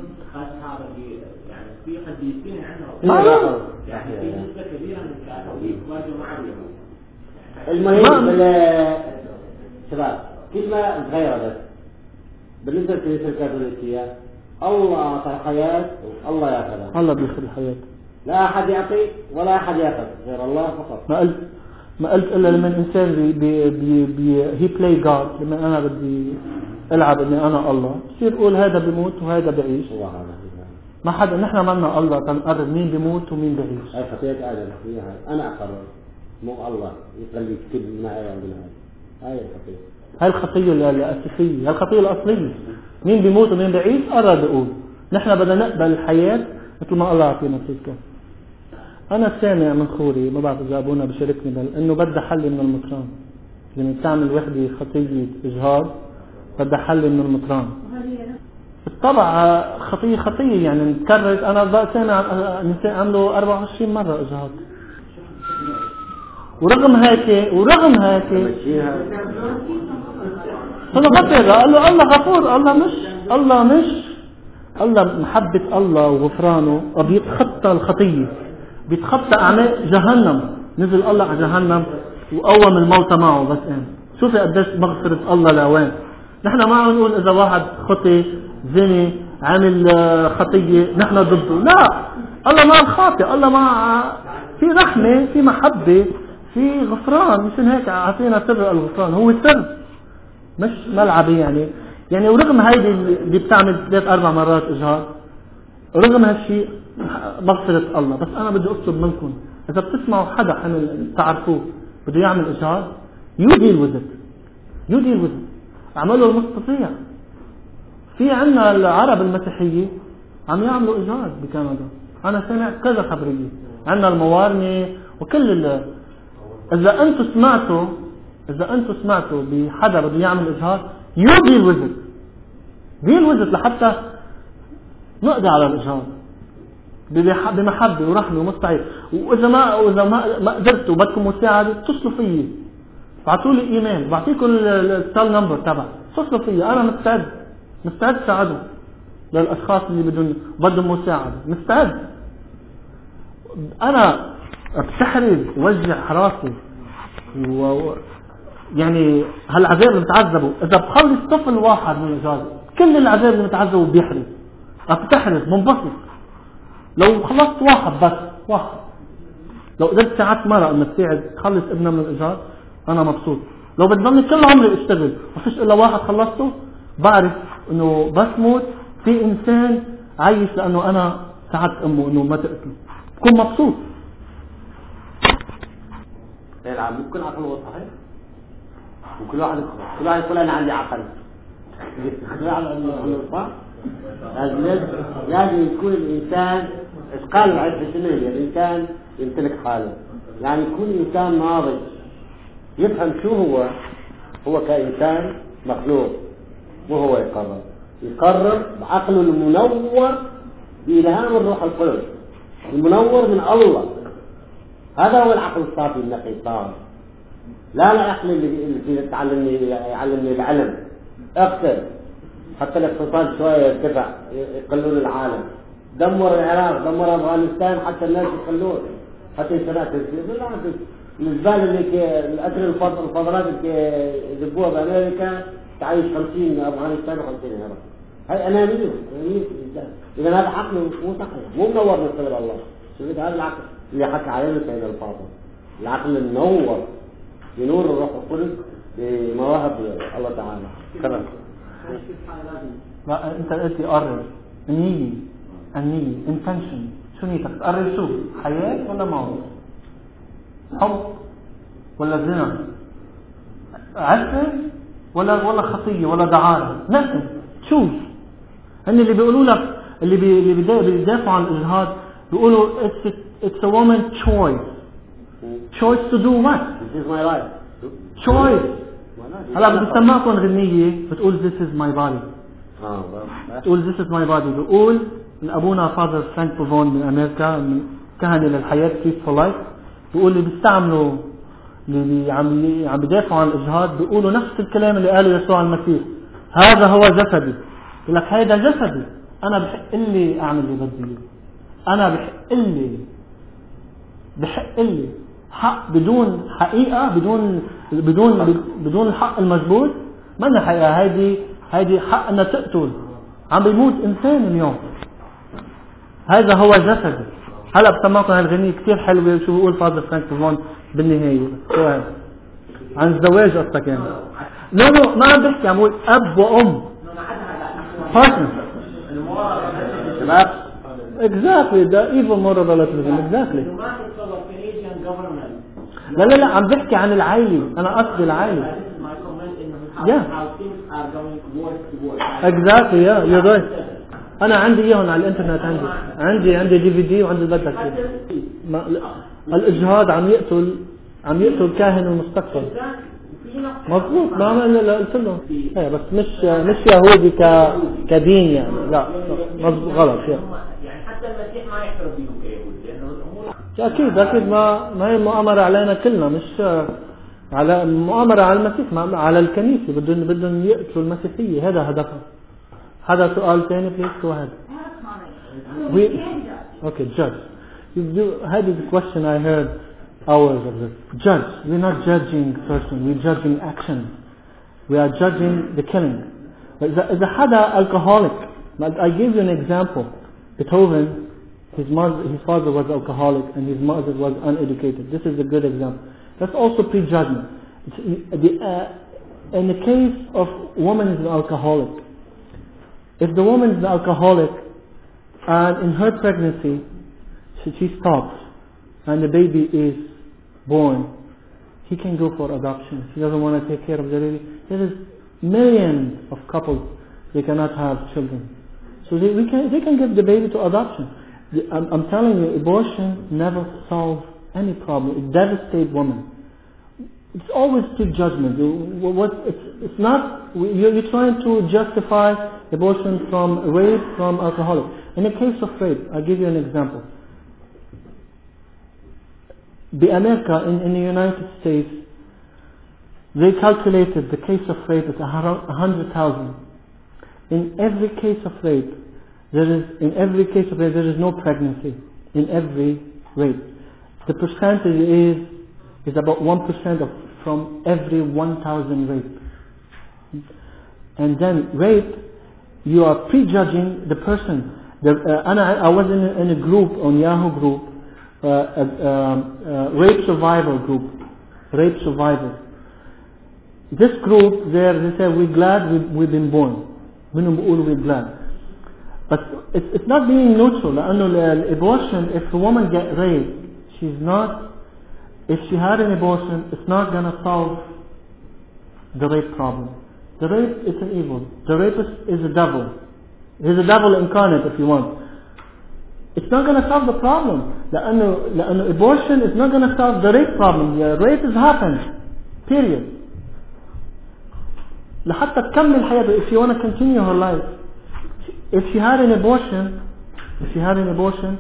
في قديسين عندنا يعني في نسبة كبيرة من الكاثوليك واجوا مع اليهود. المهم شباب كيف ما تغير بس بالنسبة للكنيسة الكاثوليكية الله أعطى الحياة والله يأخذها. الله بيأخذ الحياة، لا أحد يعطي ولا أحد يأخذ غير الله فقط. ما قلت ما قلت إلا لما الإنسان بي بي بي بي هي بلاي جاد، لما أنا بدي ألعب إني أنا الله بصير أقول هذا بيموت وهذا بعيش. ما حدا نحن مالنا الله تنقرر مين بيموت ومين بعيش. هاي خطيئة آدم فيها أنا أقرر مو الله يخلي كل ما يعمل هاي هاي الخطيئة. هاي الخطية الأساسية، هاي الخطية الأصلية. مين بيموت ومين بعيش قرر بيقول. نحن بدنا نقبل الحياة مثل ما الله عطينا فيك. أنا سامع من خوري ما بعرف إذا أبونا بشاركني بل إنه بدها حل من المطران. لما تعمل وحدة خطية إجهاض بدها حل من المطران. بالطبع خطية خطية يعني نتكرر. أنا سامع نساء عملوا أربعة وعشرين مرة إجهاض. ورغم هيك ورغم هيك هذا غفر. قال له الله غفور، الله مش الله مش الله محبة الله وغفرانه بيتخطى الخطية، بيتخطى أعمال جهنم. نزل الله على جهنم وقوم الموتى معه. بس إيه شوفي قديش مغفرة الله لوين. نحن ما عم نقول إذا واحد خطي زني عامل خطية نحن ضده، لا. الله ما الخاطئ، الله ما في رحمة، في محبة، في غفران. مشان هيك عطينا سر الغفران، هو سر مش ملعبي يعني. يعني ورغم هيدي اللي بتعمل ثلاث أربع مرات إجهاض، رغم هالشيء مغفرة الله. بس أنا بدي أطلب منكم إذا بتسمعوا حدا حمل تعرفوه بده يعمل إجهاض يودي الوزد يودي الوزد عملوا المستطيع. في عنا العرب المسيحية عم يعملوا إجهاض بكندا. أنا سمع كذا خبرية عنا الموارنة وكل ال. إذا أنتوا سمعتوا إذا أنتوا سمعتوا بحدا بده يعمل إجهاض يودي الوزد دي الوزد لحتى نقضي على الإجهاض. بمحبة ورحمة ومستعد. وإذا ما وإذا ما ما قدرتوا بدكم مساعدة اتصلوا فيي، بعتوا لي إيميل، بعطيكم التال نمبر تبع، اتصلوا فيي، أنا مستعد مستعد ساعدهم للأشخاص اللي بدهم بدهم مساعدة، مستعد. أنا بتحرز وجع راسي و يعني هالعذاب اللي بتعذبوا إذا بخلص طفل واحد من الإجازة، كل العذاب اللي بتعذبوا بيحرز، بتحرز منبسط. لو خلصت واحد بس واحد، لو قدرت ساعات مرة انك تساعد تخلص ابنها من الإجازة أنا مبسوط. لو بتضلني كل عمري اشتغل وفيش إلا واحد خلصته، بعرف إنه بس موت في إنسان عايش لأنه أنا ساعدت أمه إنه ما تقتله، بكون مبسوط. يلعب ممكن عقل هو صحيح، وكل واحد كل واحد يقول أنا عندي عقل. كل واحد عنده صح. لازم لازم يكون الإنسان إشقال العيش شنو هي؟ الإنسان يمتلك حاله، يعني يكون إنسان ناضج يفهم شو هو هو كإنسان مخلوق، وهو يقرر يقرر بعقله المنور بإلهام الروح القدس المنور من الله. هذا هو العقل الصافي النقي الطاهر. لا لا عقل اللي تعلمني يعلمني العلم اقتل حتى الاقتصاد شويه يرتفع يقلون العالم، دمر العراق دمر افغانستان حتى الناس يقلون حتى الشباب تصير. الزباله اللي الاكل الفضلات اللي يذبوها بامريكا تعيش خمسين افغانستان وخمسين العراق. هاي انانيه انانيه الانسان. اذا هذا عقله مو صحيح، مو منور من قبل الله. شوف هذا العقل اللي حكى عليه سيدنا الفاضل، العقل المنور بنور الروح القدس بمواهب الله تعالى. تمام. ما انت قلت قرر النية النية intention، شو نيتك تقرر؟ شو حياة ولا موت؟ حب ولا زنا؟ عفة ولا ولا خطية ولا دعارة؟ نفس شوف. هن اللي بيقولوا لك اللي بي اللي بيدافعوا عن الإجهاض بيقولوا it's a, it's a woman's choice. choice to do what? This is my life. choice. هلا بدي سمعكم غنية بتقول this is my body. بتقول this is my body. بقول من أبونا فاذر فرانك بوفون من أمريكا، من كهنة للحياة peaceful life، بقول اللي بيستعملوا اللي عم عم بدافعوا عن الإجهاض بيقولوا نفس الكلام اللي قاله يسوع المسيح، هذا هو جسدي. يقول لك هذا جسدي، أنا بحق لي أعمل اللي بدي إياه، أنا بحق لي بحق لي حق بدون حقيقة، بدون بدون بدون الحق المضبوط ما لنا حقيقة. هذه هذه حق أن تقتل، عم بيموت إنسان اليوم، هذا هو جسدي. هلا بسمعكم هالغنية كتير حلوة. شو بيقول فاذر فرانك بوفون بالنهاية؟ شو هذا؟ عن الزواج قصة كان لا لا ما عم بحكي، عم بقول أب وأم partner exactly the evil moral relativism exactly. لا لا لا عم بحكي عن العائلة، أنا قصدي العائلة. yeah exactly yeah you're right. أنا عندي إياهم على الإنترنت، عندي عندي عندي دي في دي وعندي بدك ما... الإجهاض عم يقتل عم يقتل كاهن المستقبل. مظبوط ما عمل لا قلت له ايه بس مش مش يهودي ك كدين يعني، لا مظبوط غلط يعني. يعني حتى المسيح ما يعترف بيهم كيهود لأنه الأمور أكيد أكيد ما ما هي مؤامرة علينا كلنا، مش على مؤامرة على المسيح، ما على الكنيسة. بدهم بدهم يقتلوا المسيحية، هذا هدفهم. هذا سؤال ثاني بليز go ahead. We okay judge. You do had the question I heard hours of this. Judge. We're not judging person. We're judging action. We are judging the killing. But إذا حدا alcoholic, I give you an example. Beethoven, his mother, his father was alcoholic and his mother was uneducated. This is a good example. That's also prejudgment. The, uh, in the case of woman is an alcoholic, if the woman is an alcoholic and in her pregnancy she, she stops and the baby is born, he can go for adoption. He doesn't want to take care of the baby. There is millions of couples, they cannot have children. So they, we can, they can give the baby to adoption. I'm, I'm telling you, abortion never solves any problem. It devastates women. It's always prejudgment. What, it's, it's not, you're, you're trying to justify abortion from rape, from alcoholic. In a case of rape, I'll give you an example. The America, in, in the United States, they calculated the case of rape at one hundred thousand. In every case of rape, there is, in every case of rape, there is no pregnancy. In every rape. The percentage is, is about one percent of, from every one thousand rape. And then rape, you are prejudging the person. The, uh, and I, I was in a, in a group, on Yahoo group, uh, a, uh, uh, rape survivor group, rape survivor. This group there, they say, we're glad we've, we've been born. We're glad. But it's, it's not being neutral. لأنه abortion, if a woman gets raped, she's not, if she had an abortion, it's not going to solve the rape problem. The rape is an evil. The rapist is a devil. He's a devil incarnate if you want. It's not going to solve the problem. لأنه, لأنه abortion is not going to solve the rape problem. The rape has happened. Period. لحتى تكمل حياتها, if she want to continue her life. If she had an abortion, if she had an abortion,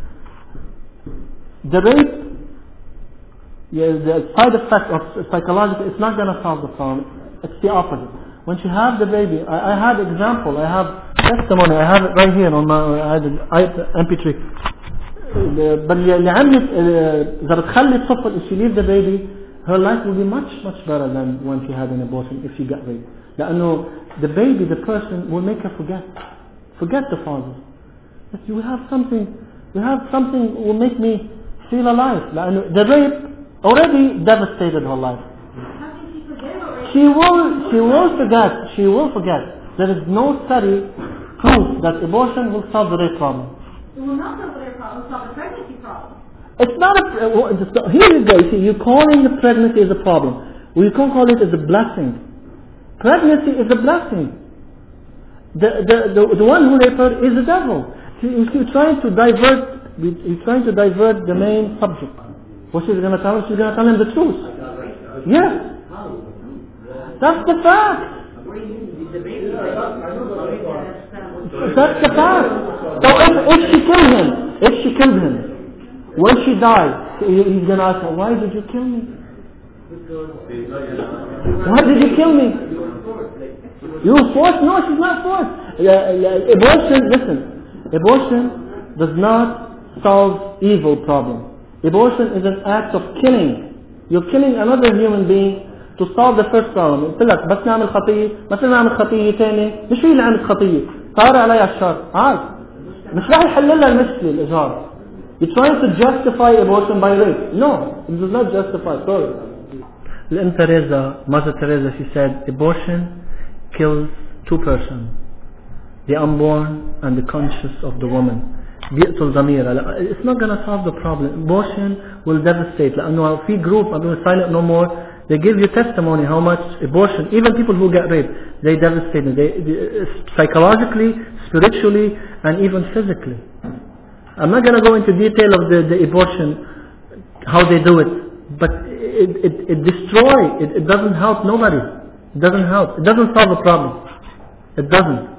the rape, yeah, the side effect of psychological, it's not going to solve the problem. It's the opposite. When she had the baby, I, I have example, I have testimony, I have it right here on my I had an M P three. But اللي عملت إذا بتخلي الطفل, if she leave the baby, her life will be much much better than when she had an abortion, if she got raped. لأنه the baby, the person, will make her forget. Forget the father. We have something, we have something will make me feel alive. لأنه the rape already devastated her life. She will, she will forget, she will forget. There is no study proof that abortion will solve the rape problem. It will not solve the rape problem, it will solve the pregnancy problem. It's not a, here you go, you see, you're calling the pregnancy as a problem. Well, you can't call it as a blessing. Pregnancy is a blessing. The, the, the, the one who raped her is the devil. You're trying to divert, you're trying to divert the main subject. What she's going to tell him? She's going to tell him the truth. Yes. That's the fact. That's the fact. So if, if she killed him, if she killed him, when she died, he's going to ask her, why did you kill me? Why did you kill me? You were forced? No, she's not forced. Abortion, listen, abortion does not solve evil problem. Abortion is an act of killing. You're killing another human being to solve the first problem. قلت لك بس نعمل خطية مثل نعمل خطية تاني مش هي اللي عملت خطية صار عليها الشر عاد مش راح يحل لها المشكلة الإجهاض. You're trying to justify abortion by rape. No, it does not justify. Sorry. L'Anne Teresa, Mother Teresa, she said abortion kills two persons, the unborn and the conscious of the woman. بيقتل ضميرها. It's not going to solve the problem. Abortion will devastate. لأنه في group, I'm going to silent no more. They give you testimony how much abortion, even people who get raped, they devastate them. They, they, psychologically, spiritually, and even physically. I'm not going to go into detail of the, the abortion, how they do it, but it, it, it destroys, it, it doesn't help nobody. It doesn't help. It doesn't solve a problem. It doesn't.